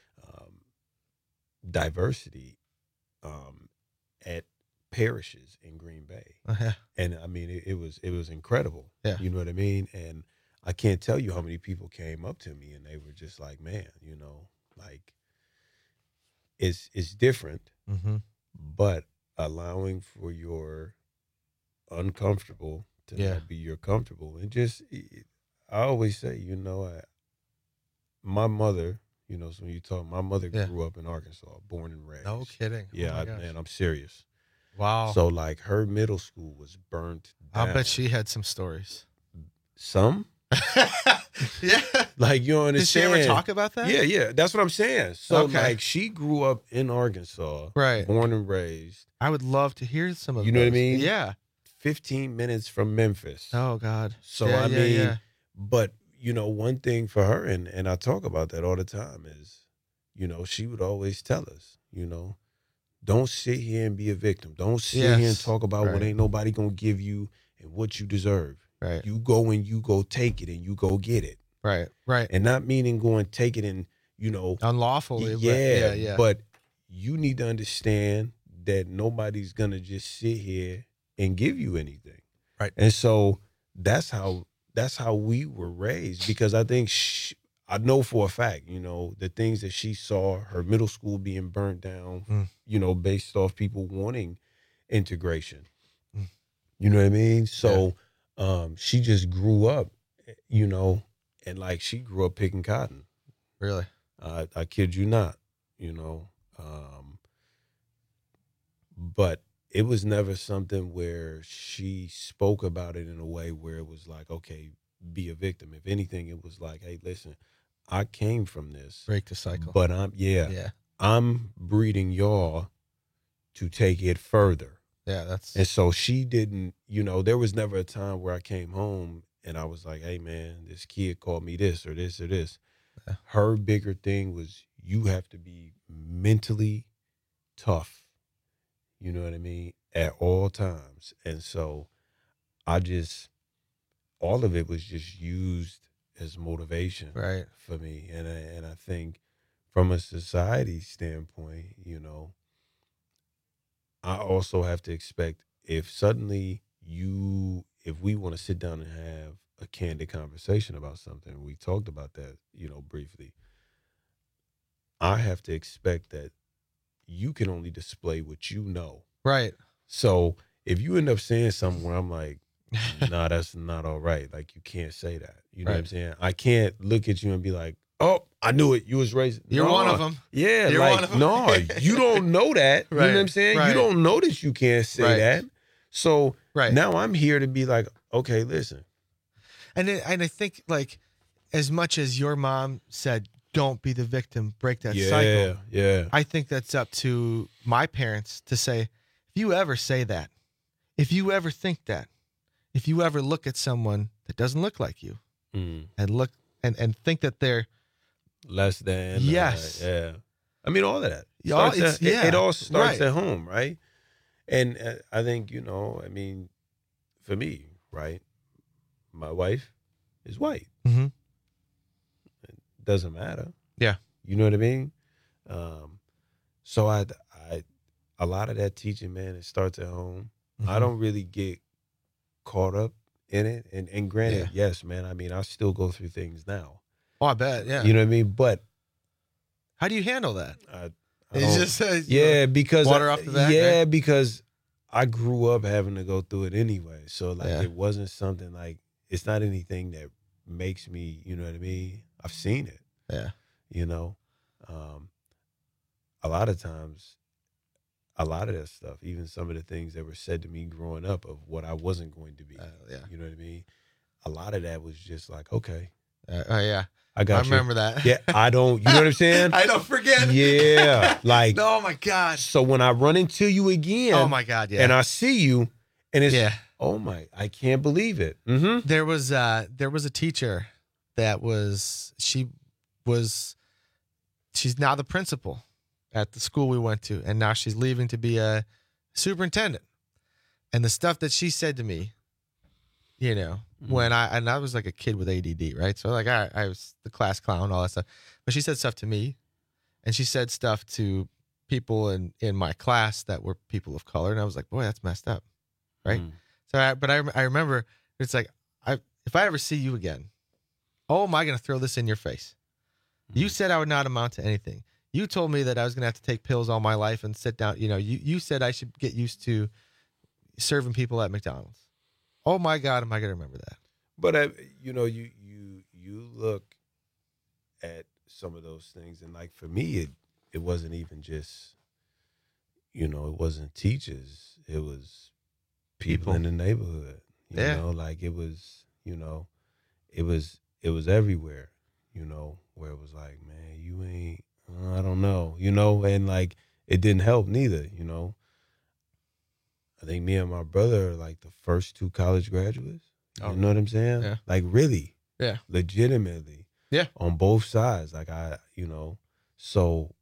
Speaker 9: diversity at parishes in Green Bay.
Speaker 8: Yeah.
Speaker 9: And I mean, it was incredible.
Speaker 8: Yeah.
Speaker 9: You know what I mean? And I can't tell you how many people came up to me and they were just like, man, like it's different, but allowing for your uncomfortable to not be your comfortable. And I always say, my mother, so when you talk, my mother grew up in Arkansas, born and raised.
Speaker 8: No kidding.
Speaker 9: Yeah, man, I'm serious.
Speaker 8: Wow.
Speaker 9: So like her middle school was burnt down.
Speaker 8: I'll bet she had some stories.
Speaker 9: Some?
Speaker 8: Yeah.
Speaker 9: Like, you understand.
Speaker 8: Did she ever talk about that?
Speaker 9: Yeah. That's what I'm saying. So
Speaker 8: Okay.
Speaker 9: like she grew up in Arkansas.
Speaker 8: Right.
Speaker 9: Born and raised.
Speaker 8: I would love to hear some of
Speaker 9: You know what I
Speaker 8: those.
Speaker 9: mean?
Speaker 8: Yeah.
Speaker 9: 15 minutes from Memphis.
Speaker 8: Oh, God.
Speaker 9: So
Speaker 8: Yeah,
Speaker 9: I
Speaker 8: yeah,
Speaker 9: mean,
Speaker 8: yeah.
Speaker 9: but one thing for her, and I talk about that all the time, is, she would always tell us, don't sit here and be a victim. Don't sit here and talk about what ain't nobody gonna give you and what you deserve.
Speaker 8: Right.
Speaker 9: You go and you go take it and you go get it.
Speaker 8: Right.
Speaker 9: And not meaning go and take it and,
Speaker 8: unlawfully.
Speaker 9: Yeah. But you need to understand that nobody's gonna just sit here and give you anything.
Speaker 8: Right.
Speaker 9: And so that's how we were raised, because I think I know for a fact, the things that she saw, her middle school being burnt down, based off people wanting integration. You know what I mean? So she just grew up, and like she grew up picking cotton.
Speaker 8: Really?
Speaker 9: I kid you not, but it was never something where she spoke about it in a way where it was like, okay, be a victim. If anything, it was like, hey, listen, I came from this.
Speaker 8: Break the cycle.
Speaker 9: But I'm breeding y'all to take it further.
Speaker 8: Yeah,
Speaker 9: and so she didn't, there was never a time where I came home and I was like, hey man, this kid called me this or this or this. Yeah. Her bigger thing was, you have to be mentally tough. You know what I mean? At all times. And so all of it was just used as motivation
Speaker 8: Right.
Speaker 9: for me. And I think from a society standpoint, you know, I also have to expect if suddenly if we want to sit down and have a candid conversation about something, we talked about that, you know, briefly, I have to expect that you can only display what you know.
Speaker 8: Right.
Speaker 9: So if you end up saying something where I'm like, nah, that's not all right. Like, you can't say that. You know what I'm saying? I can't look at you and be like, oh, I knew it. You was racist.
Speaker 8: You're one of them.
Speaker 9: Yeah.
Speaker 8: You're
Speaker 9: like,
Speaker 8: one of them.
Speaker 9: no, you don't know that. You know
Speaker 8: Right,
Speaker 9: what I'm saying?
Speaker 8: right.
Speaker 9: You don't know that you can't say
Speaker 8: Right.
Speaker 9: that. So
Speaker 8: Right.
Speaker 9: now I'm here to be like, okay, listen.
Speaker 8: And I think, like, as much as your mom said, don't be the victim, break that cycle.
Speaker 9: Yeah.
Speaker 8: I think that's up to my parents to say, if you ever say that, if you ever think that, if you ever look at someone that doesn't look like you and look and think that they're
Speaker 9: less than.
Speaker 8: Yes.
Speaker 9: Yeah. I mean, all of that.
Speaker 8: Yeah,
Speaker 9: Starts
Speaker 8: it's-
Speaker 9: it all starts
Speaker 8: right.
Speaker 9: at home, right? And I think, you know, I mean, for me, right, my wife is white.
Speaker 8: Mm-hmm.
Speaker 9: It doesn't matter.
Speaker 8: Yeah.
Speaker 9: You know what I mean? So I a lot of that teaching, man, it starts at home. I don't really get caught up in it. And granted, yes, man, I mean, I still go through things now.
Speaker 8: Oh, I bet, yeah.
Speaker 9: You know what I mean? But
Speaker 8: how do you handle that?
Speaker 9: I
Speaker 8: It's
Speaker 9: don't-
Speaker 8: just
Speaker 9: because
Speaker 8: water off the back.
Speaker 9: yeah,
Speaker 8: right?
Speaker 9: because I grew up having to go through it anyway. So like it wasn't something like it's not anything that makes me, you know what I mean? I've seen it.
Speaker 8: Yeah.
Speaker 9: You know? A lot of times, a lot of that stuff, even some of the things that were said to me growing up of what I wasn't going to be. You know what I mean? A lot of that was just like, okay.
Speaker 8: Yeah.
Speaker 9: I got
Speaker 8: I remember that.
Speaker 9: Yeah, I don't, you know what I'm saying?
Speaker 8: I don't forget.
Speaker 9: Yeah. Like,
Speaker 8: oh my God.
Speaker 9: So when I run into you again.
Speaker 8: Oh my God, yeah.
Speaker 9: And I see you and it's, oh my, I can't believe it. Mm-hmm.
Speaker 8: There was a teacher that she's now the principal at the school we went to, and now she's leaving to be a superintendent. And the stuff that she said to me, you know, when I was like a kid with ADD, right? So like I was the class clown, all that stuff. But she said stuff to me, and she said stuff to people in my class that were people of color, and I was like, boy, that's messed up, right? So, I remember it's like, if I ever see you again, oh, am I going to throw this in your face? You said I would not amount to anything. You told me that I was going to have to take pills all my life and sit down. You know, you said I should get used to serving people at McDonald's. Oh my God, am I going to remember that?
Speaker 9: But you know, you look at some of those things, and like for me, it wasn't even just, you know, it wasn't teachers. It was people in the neighborhood. You know, like it was, you know, it was everywhere. You know, where it was like, man, you ain't. I don't know, you know, and like it didn't help neither, you know. I think me and my brother are like the first two college graduates. You know what I'm saying?
Speaker 8: Yeah.
Speaker 9: Like really.
Speaker 8: Yeah.
Speaker 9: Legitimately.
Speaker 8: Yeah.
Speaker 9: On both sides. Like you know, so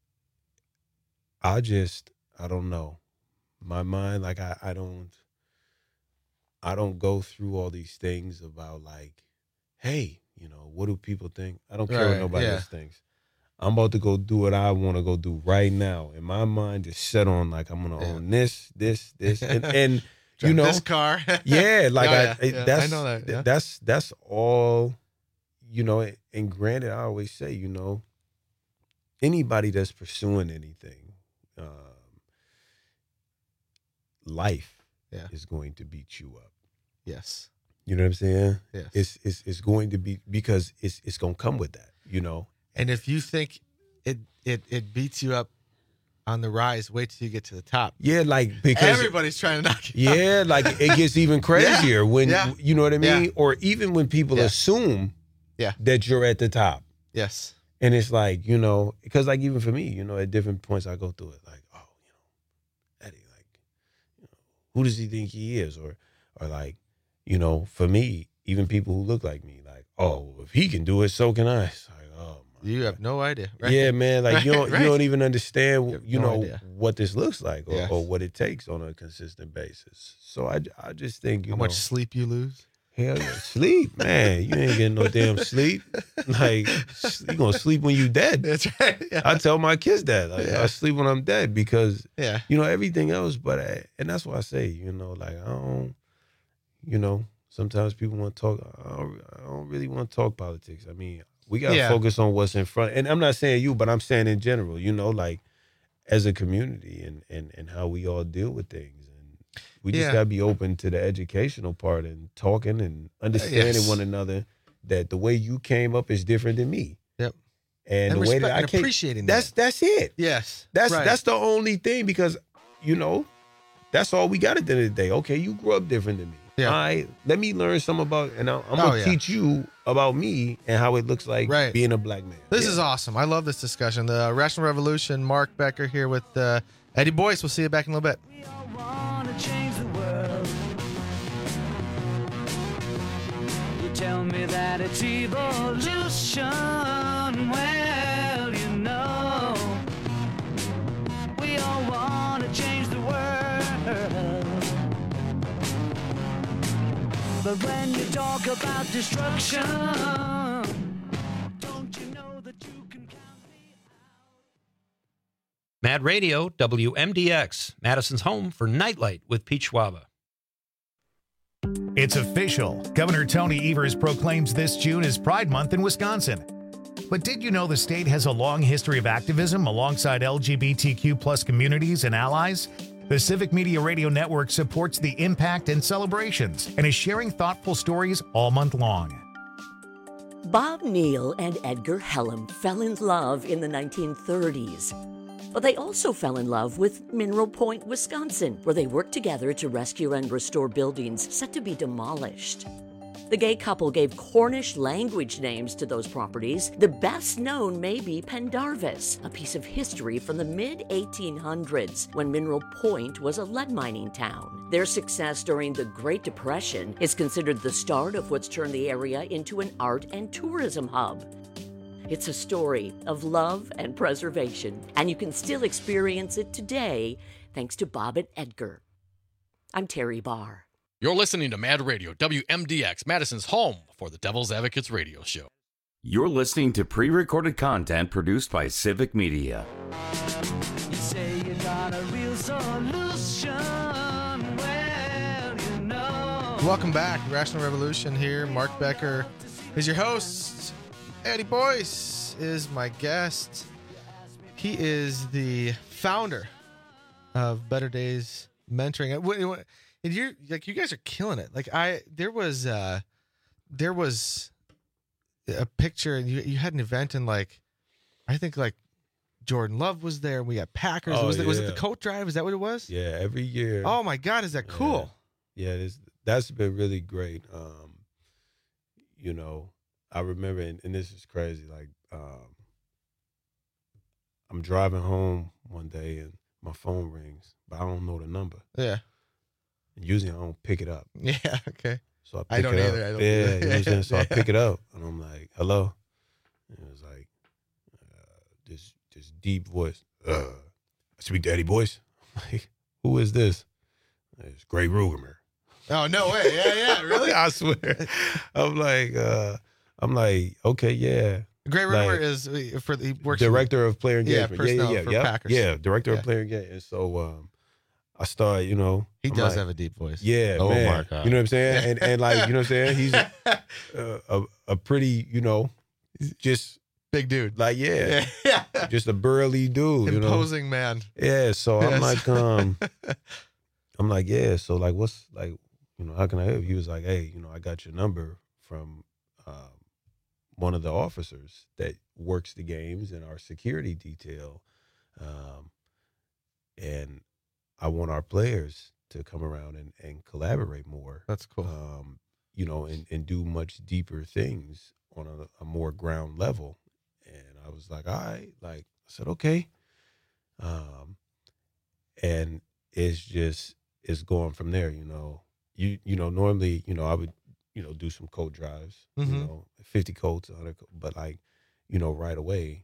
Speaker 9: I don't know. My mind, like I don't go through all these things about like, hey, you know, what do people think? I don't care what nobody else thinks. I'm about to go do what I want to go do right now. And my mind is set on like I'm gonna own this, and you know,
Speaker 8: this car.
Speaker 9: Yeah, like
Speaker 8: I know that. Yeah.
Speaker 9: That's all, you know. And granted, I always say, you know, anybody that's pursuing anything, life is going to beat you up.
Speaker 8: Yes.
Speaker 9: You know what I'm saying?
Speaker 8: Yes.
Speaker 9: It's going to be, because it's gonna come with that, you know.
Speaker 8: And if you think it beats you up on the rise, wait till you get to the top.
Speaker 9: Yeah, like because
Speaker 8: everybody's trying to knock you
Speaker 9: out. Like it gets even crazier when you know what I mean?
Speaker 8: Yeah.
Speaker 9: Or even when people assume that you're at the top.
Speaker 8: Yes.
Speaker 9: And it's like, you know, because like even for me, you know, at different points I go through it, like, oh, you know, Eddie, like, you know, who does he think he is? Or like, you know, for me, even people who look like me, like, oh, if he can do it, so can I. It's like, oh
Speaker 8: You have no idea, right?
Speaker 9: Yeah, man. Like you
Speaker 8: Right.
Speaker 9: don't even understand,
Speaker 8: no idea.
Speaker 9: what this looks like or,
Speaker 8: Yes.
Speaker 9: or what it takes on a consistent basis. So I just think
Speaker 8: How much sleep you lose?
Speaker 9: Hell yeah, sleep, man. You ain't getting no damn sleep. Like you gonna sleep when you dead.
Speaker 8: That's right. Yeah.
Speaker 9: I tell my kids that. Like,
Speaker 8: Yeah.
Speaker 9: I sleep when I'm dead because
Speaker 8: Yeah.
Speaker 9: everything else. But and that's why I say, like I don't, sometimes people want to talk. I don't really want to talk politics. I mean, we gotta
Speaker 8: Yeah.
Speaker 9: focus on what's in front. And I'm not saying you, but I'm saying in general. Like as a community and how we all deal with things. We just
Speaker 8: Yeah.
Speaker 9: gotta be open to the educational part and talking and understanding
Speaker 8: Yes.
Speaker 9: one another. That the way you came up is different than me.
Speaker 8: Yep.
Speaker 9: And the way
Speaker 8: respect
Speaker 9: that I
Speaker 8: and
Speaker 9: came,
Speaker 8: appreciating
Speaker 9: that's it.
Speaker 8: Yes.
Speaker 9: That's
Speaker 8: right.
Speaker 9: that's the only thing because that's all we got at the end of the day. Okay, you grew up different than me.
Speaker 8: Yeah.
Speaker 9: All right, let me learn some about, and I'm
Speaker 8: Oh,
Speaker 9: gonna
Speaker 8: yeah.
Speaker 9: teach you about me and how it looks like
Speaker 8: Right.
Speaker 9: being a black man.
Speaker 8: This is awesome. I love this discussion. The Rational Revolution, Mark Becker here with Eddie Boyce. We'll see you back in a little bit.
Speaker 3: Tell me that it's evolution. Well, we all want to change the world. But when you talk about destruction, don't you know that you can count me out?
Speaker 5: Mad Radio, WMDX, Madison's home for Nightlight with Pete Schwaba.
Speaker 4: It's official. Governor Tony Evers proclaims this June as Pride Month in Wisconsin. But did you know the state has a long history of activism alongside LGBTQ plus communities and allies? The Civic Media Radio Network supports the impact and celebrations and is sharing thoughtful stories all month long.
Speaker 2: Bob Neal and Edgar Hellam fell in love in the 1930s. But they also fell in love with Mineral Point, Wisconsin, where they worked together to rescue and restore buildings set to be demolished. The gay couple gave Cornish language names to those properties. The best known may be Pendarvis, a piece of history from the mid-1800s when Mineral Point was a lead mining town. Their success during the Great Depression is considered the start of what's turned the area into an art and tourism hub. It's a story of love and preservation, and you can still experience it today thanks to Bob and Edgar. I'm Terry Barr.
Speaker 6: You're listening to Mad Radio, WMDX, Madison's home for the Devil's Advocates radio show.
Speaker 13: You're listening to pre-recorded content produced by Civic Media.
Speaker 3: You say you got a real solution. Well,
Speaker 8: Welcome back. Rational Revolution here. Mark Becker is your host. Eddie Boyce is my guest. He is the founder of Better Days Mentoring. And you guys are killing it. There was a picture, and you had an event, and I think Jordan Love was there. And we got Packers.
Speaker 9: Oh,
Speaker 8: Was it
Speaker 9: yeah.
Speaker 8: the coat drive? Is that what it was?
Speaker 9: Yeah, every year.
Speaker 8: Oh my God, is that cool?
Speaker 9: Yeah, that's been really great. I remember, and this is crazy. I'm driving home one day and my phone rings, but I don't know the number.
Speaker 8: Yeah.
Speaker 9: And usually I don't pick it up.
Speaker 8: Yeah. Okay.
Speaker 9: So
Speaker 8: I don't either. I don't either.
Speaker 9: You know what I'm saying? So I pick it up and I'm like, "Hello," and it was like this deep voice. I speak to Eddie Boyce. I'm like, who is this? It's Gray Rugemer.
Speaker 8: Oh, no way. Yeah, really?
Speaker 9: I swear. I'm like, okay, yeah.
Speaker 8: Gray Rugemer is he works
Speaker 9: director of player engagement.
Speaker 8: Personnel for Packers.
Speaker 9: Yeah, director of player engagement. And so I started,
Speaker 8: he
Speaker 9: I'm
Speaker 8: does have a deep voice.
Speaker 9: Yeah,
Speaker 8: oh
Speaker 9: man.
Speaker 8: my God.
Speaker 9: You know what I'm saying? And you know what I'm saying? He's a pretty, just
Speaker 8: big dude.
Speaker 9: Yeah. Just a burly dude.
Speaker 8: Imposing man.
Speaker 9: Yeah. So I'm like, yeah. So what's how can I help? He was like, hey, I got your number from one of the officers that works the games in our security detail. And I want our players to come around and collaborate more.
Speaker 8: That's cool.
Speaker 9: And do much deeper things on a more ground level. And I was like, all right. I said, okay. And it's going from there, normally, I would, do some coat drives, 50 coats, 100 coats, but right away,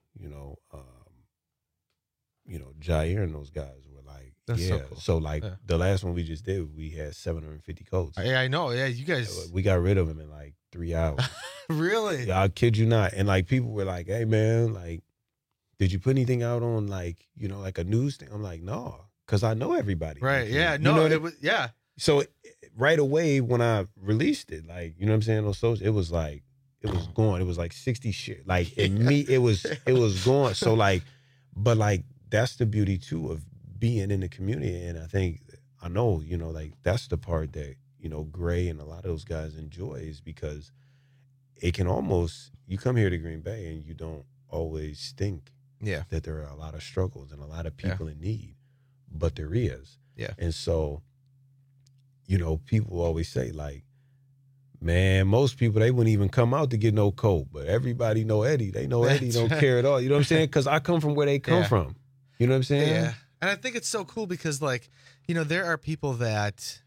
Speaker 9: Jair and those guys were like,
Speaker 8: That's
Speaker 9: yeah.
Speaker 8: so cool.
Speaker 9: So like the last one we just did, we had 750 coats.
Speaker 8: Yeah, I know. Yeah, you guys.
Speaker 9: We got rid of them in like 3 hours.
Speaker 8: Really?
Speaker 9: Yeah, I kid you not. And like people were like, hey man, like, did you put anything out on like, like a news thing? I'm like, no, because I know everybody.
Speaker 8: Right. Yeah.
Speaker 9: You
Speaker 8: No,
Speaker 9: know
Speaker 8: it was, yeah.
Speaker 9: So right away when I released it, like, you know what I'm saying, on social, it was like, it was gone. It was like 60 shit. Like it was gone. So like, but like that's the beauty too of being in the community. And I know, like that's the part that, Gray and a lot of those guys enjoy, is because it can almost, you come here to Green Bay and you don't always think that there are a lot of struggles and a lot of people in need, but there is.
Speaker 8: Yeah.
Speaker 9: And so, people always say like, man, most people, they wouldn't even come out to get no coat, but everybody know Eddie. They know Eddie don't care at all. You know what I'm saying? Because I come from where they come from. You know what I'm saying?
Speaker 8: Yeah. And I think it's so cool because, like, there are people that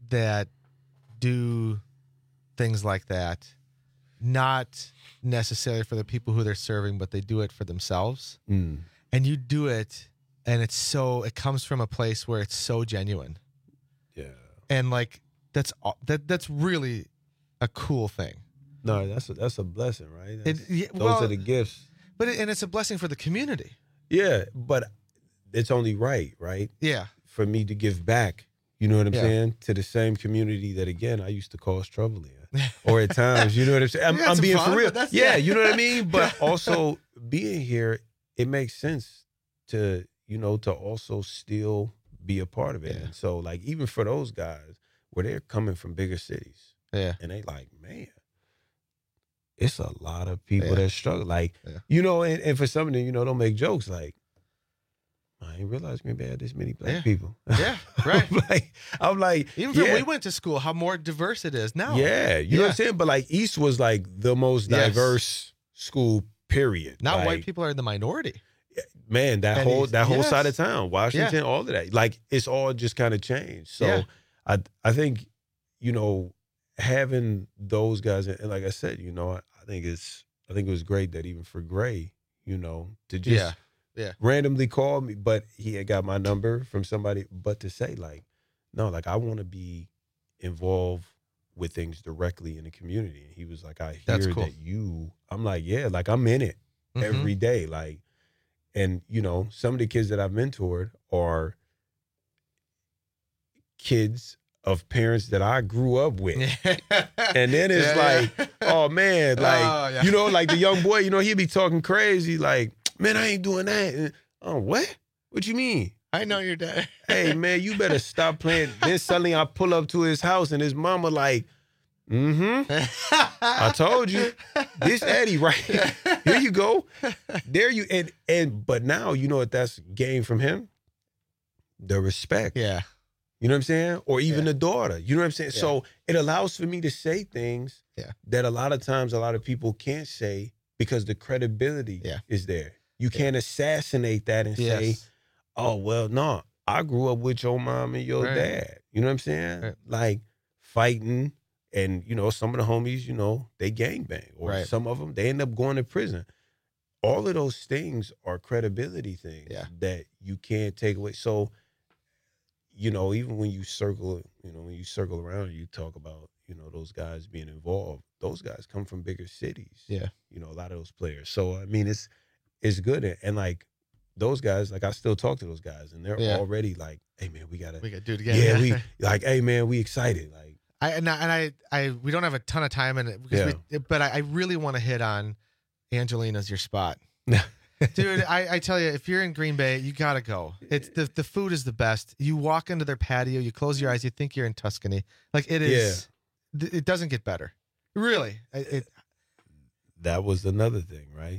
Speaker 8: do things like that, not necessarily for the people who they're serving, but they do it for themselves.
Speaker 9: Mm.
Speaker 8: And you do it, and it comes from a place where it's so genuine.
Speaker 9: Yeah.
Speaker 8: And like that's really a cool thing.
Speaker 9: No, that's a blessing, right?
Speaker 8: Those
Speaker 9: are the gifts.
Speaker 8: But it's a blessing for the community.
Speaker 9: Yeah, but it's only right?
Speaker 8: Yeah.
Speaker 9: For me to give back, you know what I'm
Speaker 8: Yeah.
Speaker 9: saying, to the same community that, again, I used to cause trouble in. Or at times, you know what I'm saying? I'm being for real. You know what I mean? But also being here, it makes sense to, to also still be a part of it. And so like, even for those guys where they're coming from bigger cities, and they like, man, it's a lot of people that struggle. Like, and for some of them, they'll make jokes like, I didn't realize Green Bay had this many black people.
Speaker 8: Yeah, right.
Speaker 9: I'm like,
Speaker 8: even when we went to school, how more diverse it is now.
Speaker 9: Yeah, you know what I'm saying? But like East was like the most diverse school, period.
Speaker 8: Now
Speaker 9: like,
Speaker 8: white people are in the minority.
Speaker 9: Man, that whole side of town, Washington, all of that. Like it's all just kind of changed. So I think, having those guys, and like I said, I think it was great that even for Gray, to just randomly call me, but he had got my number from somebody, but to say like, no, like I want to be involved with things directly in the community. And he was like, I hear that I'm like, yeah, like I'm in it every day. Like, and some of the kids that I've mentored are kids of parents that I grew up with. And then it's like, oh man, like, like the young boy, he'd be talking crazy, like, man, I ain't doing that. And, oh, what? What you mean?
Speaker 8: I know your dad.
Speaker 9: Hey, man, you better stop playing. Then suddenly I pull up to his house and his mama like, I told you. This Eddie, right? Here you go. There you, but now, what that's gained from him? The respect.
Speaker 8: Yeah.
Speaker 9: You know what I'm saying? Or even the daughter. You know what I'm saying? Yeah. So it allows for me to say things that a lot of times a lot of people can't say because the credibility is there. You can't assassinate that and say, oh, well, no, I grew up with your mom and your dad. You know what I'm saying?
Speaker 8: Right.
Speaker 9: Like fighting and, some of the homies, they gangbang. Or some of them, they end up going to prison. All of those things are credibility things that you can't take away. So, even when you circle around and you talk about, those guys being involved, those guys come from bigger cities.
Speaker 8: Yeah.
Speaker 9: A lot of those players. So, I mean, it's good. And like those guys, like I still talk to those guys and they're already like, hey man, we gotta
Speaker 8: do it again.
Speaker 9: Yeah, we like, hey man, we excited. Like
Speaker 8: we don't have a ton of time in it but I really want to hit on Angelina's Your Spot. Dude, I tell you, if you're in Green Bay, you gotta go. It's the food is the best. You walk into their patio, you close your eyes, you think you're in Tuscany. Like it is. It doesn't get better. Really.
Speaker 9: That was another thing, right?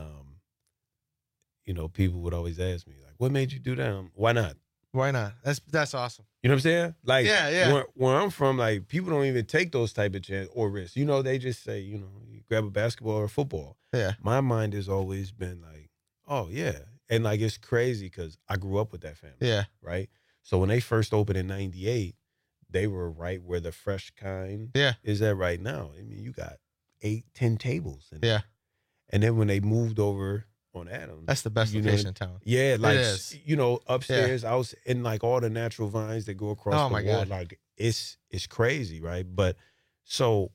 Speaker 9: People would always ask me like, "What made you do that?" Why not?
Speaker 8: Why not? That's awesome.
Speaker 9: You know what I'm saying? Like,
Speaker 8: yeah.
Speaker 9: Where I'm from, like people don't even take those type of chances or risks. They just say, you grab a basketball or a football.
Speaker 8: Yeah.
Speaker 9: My mind has always been like, oh yeah, and like it's crazy because I grew up with that family.
Speaker 8: Yeah.
Speaker 9: Right. So when they first opened in '98, they were right where the Fresh Kind is at right now. I mean, you got 8-10 tables. And then when they moved over on Adams,
Speaker 8: That's the best location in town.
Speaker 9: Yeah, like
Speaker 8: It is.
Speaker 9: upstairs, I was in like all the natural vines that go across
Speaker 8: Oh,
Speaker 9: the
Speaker 8: my
Speaker 9: wall.
Speaker 8: God.
Speaker 9: Like it's crazy, right? But so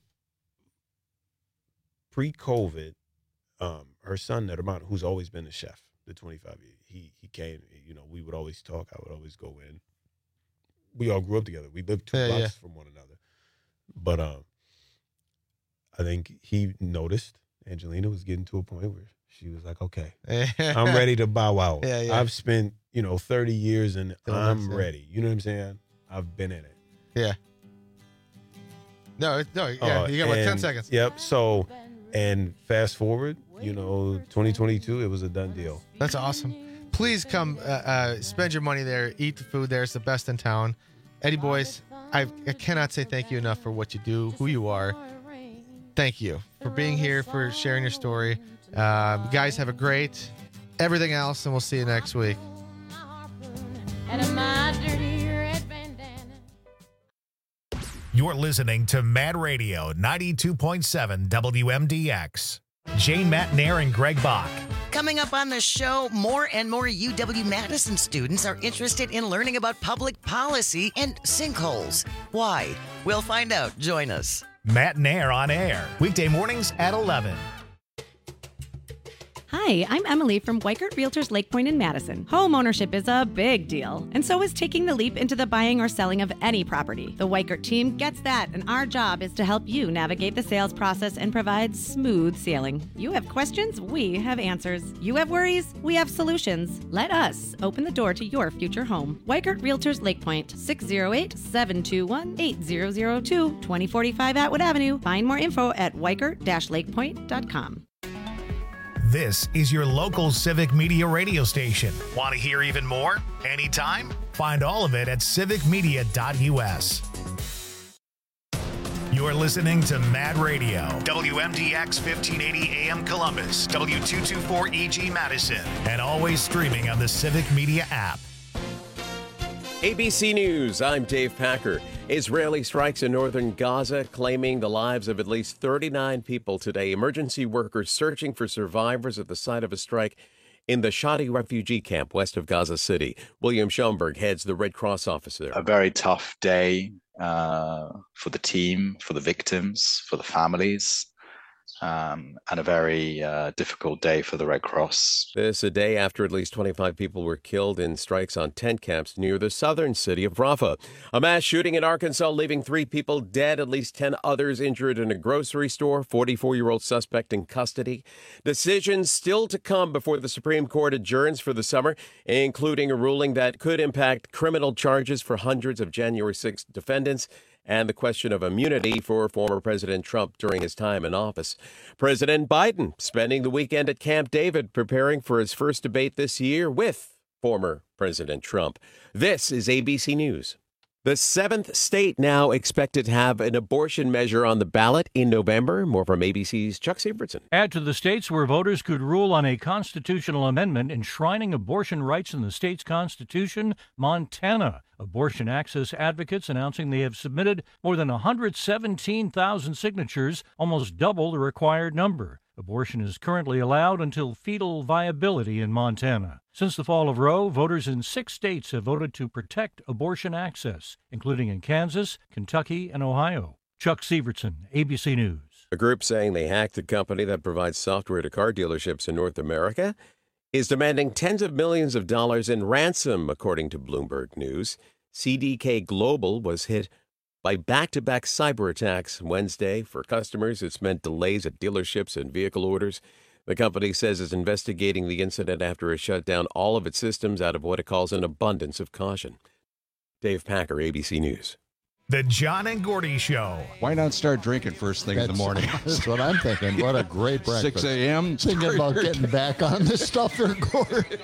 Speaker 9: pre-COVID, her son Nederman, who's always been a chef, the 25 years, he came. We would always talk. I would always go in. We all grew up together. We lived two blocks from one another. But I think he noticed Angelina was getting to a point where she was like, okay, I'm ready to bow out.
Speaker 8: Yeah.
Speaker 9: I've spent, 30 years and I'm
Speaker 8: that's it.
Speaker 9: ready. You know what I'm saying? I've been in it.
Speaker 8: Yeah. No, yeah. You got like 10 seconds.
Speaker 9: Yep. So, and fast forward, 2022, it was a done deal.
Speaker 8: That's awesome. Please come spend your money there. Eat the food there. It's the best in town. Eddie Boys, I cannot say thank you enough for what you do, who you are. Thank you for being here, for sharing your story. You guys have a great everything else, and we'll see you next week.
Speaker 4: You're listening to Mad Radio 92.7 WMDX. Jane Matt Nair and Greg Bach.
Speaker 10: Coming up on the show, more and more UW-Madison students are interested in learning about public policy and sinkholes. Why? We'll find out. Join us.
Speaker 4: Matt Nair on air. Weekday mornings at 11.
Speaker 11: Hi, I'm Emily from Weikert Realtors Lake Point in Madison. Home ownership is a big deal, and so is taking the leap into the buying or selling of any property. The Weikert team gets that, and our job is to help you navigate the sales process and provide smooth sailing. You have questions, we have answers. You have worries, we have solutions. Let us open the door to your future home. Weikert Realtors Lake Point, 608-721-8002, 2045 Atwood Avenue. Find more info at weikert-lakepoint.com.
Speaker 4: This is your local Civic Media radio station. Want to hear even more? Anytime? Find all of it at civicmedia.us. You're listening to Mad Radio, WMDX 1580 AM Columbus, W224EG Madison, and always streaming on the Civic Media app.
Speaker 15: ABC News, I'm Dave Packer. Israeli strikes in northern Gaza, claiming the lives of at least 39 people today. Emergency workers searching for survivors at the site of a strike in the Shadi refugee camp west of Gaza City. William Schoenberg heads the Red Cross office there.
Speaker 12: A very tough day for the team, for the victims, for the families. And a very difficult day for the Red Cross.
Speaker 15: This a day after at least 25 people were killed in strikes on tent camps near the southern city of Rafah. A mass shooting in Arkansas leaving 3 people dead, at least 10 others injured in a grocery store. 44-year-old suspect in custody. Decisions still to come before the Supreme Court adjourns for the summer, including a ruling that could impact criminal charges for hundreds of January 6th defendants, and the question of immunity for former President Trump during his time in office. President Biden spending the weekend at Camp David preparing for his first debate this year with former President Trump. This is ABC News. The 7th state now expected to have an abortion measure on the ballot in November. More from ABC's Chuck Severson.
Speaker 24: Add to the states where voters could rule on a constitutional amendment enshrining abortion rights in the state's constitution, Montana. Abortion access advocates announcing they have submitted more than 117,000 signatures, almost double the required number. Abortion is currently allowed until fetal viability in Montana. Since the fall of Roe, voters in 6 states have voted to protect abortion access, including in Kansas, Kentucky, and Ohio. Chuck Severson, ABC News.
Speaker 15: A group saying they hacked a company that provides software to car dealerships in North America is demanding tens of millions of dollars in ransom, according to Bloomberg News. CDK Global was hit by back-to-back cyber attacks Wednesday. For customers, it's meant delays at dealerships and vehicle orders. The company says it's investigating the incident after it shut down all of its systems out of what it calls an abundance of caution. Dave Packer, ABC News.
Speaker 4: The John and Gordy Show.
Speaker 22: Why not start drinking first thing in the morning?
Speaker 25: That's what I'm thinking. What a great breakfast.
Speaker 22: 6 a.m.
Speaker 25: Thinking about getting back on this stuff there, Gordy.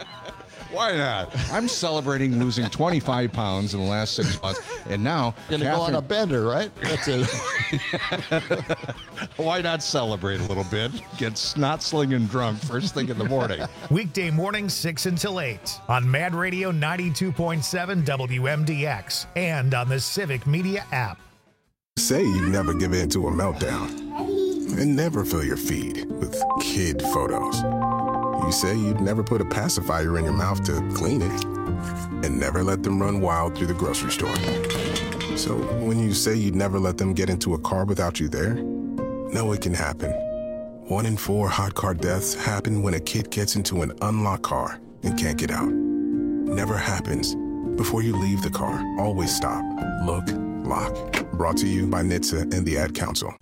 Speaker 22: Why not? I'm celebrating losing 25 pounds in the last 6 months, and now
Speaker 25: Gonna go on a bender, right? That's it.
Speaker 22: Why not celebrate a little bit? Get snot slinging drunk first thing in the morning.
Speaker 4: Weekday mornings 6 until 8 on Mad Radio 92.7 WMDX and on the Civic Media app.
Speaker 26: Say you never give in to a meltdown and never fill your feed.
Speaker 14: with kid photos. You say you'd never put a pacifier in your mouth to clean it, and never let them run wild through the grocery store. So when you say you'd never let them get into a car without you there, know it can happen. 1 in 4 hot car deaths happen when a kid gets into an unlocked car and can't get out. Never happens. Before you leave the car, always stop, look, lock. Brought to you by NHTSA and the Ad Council.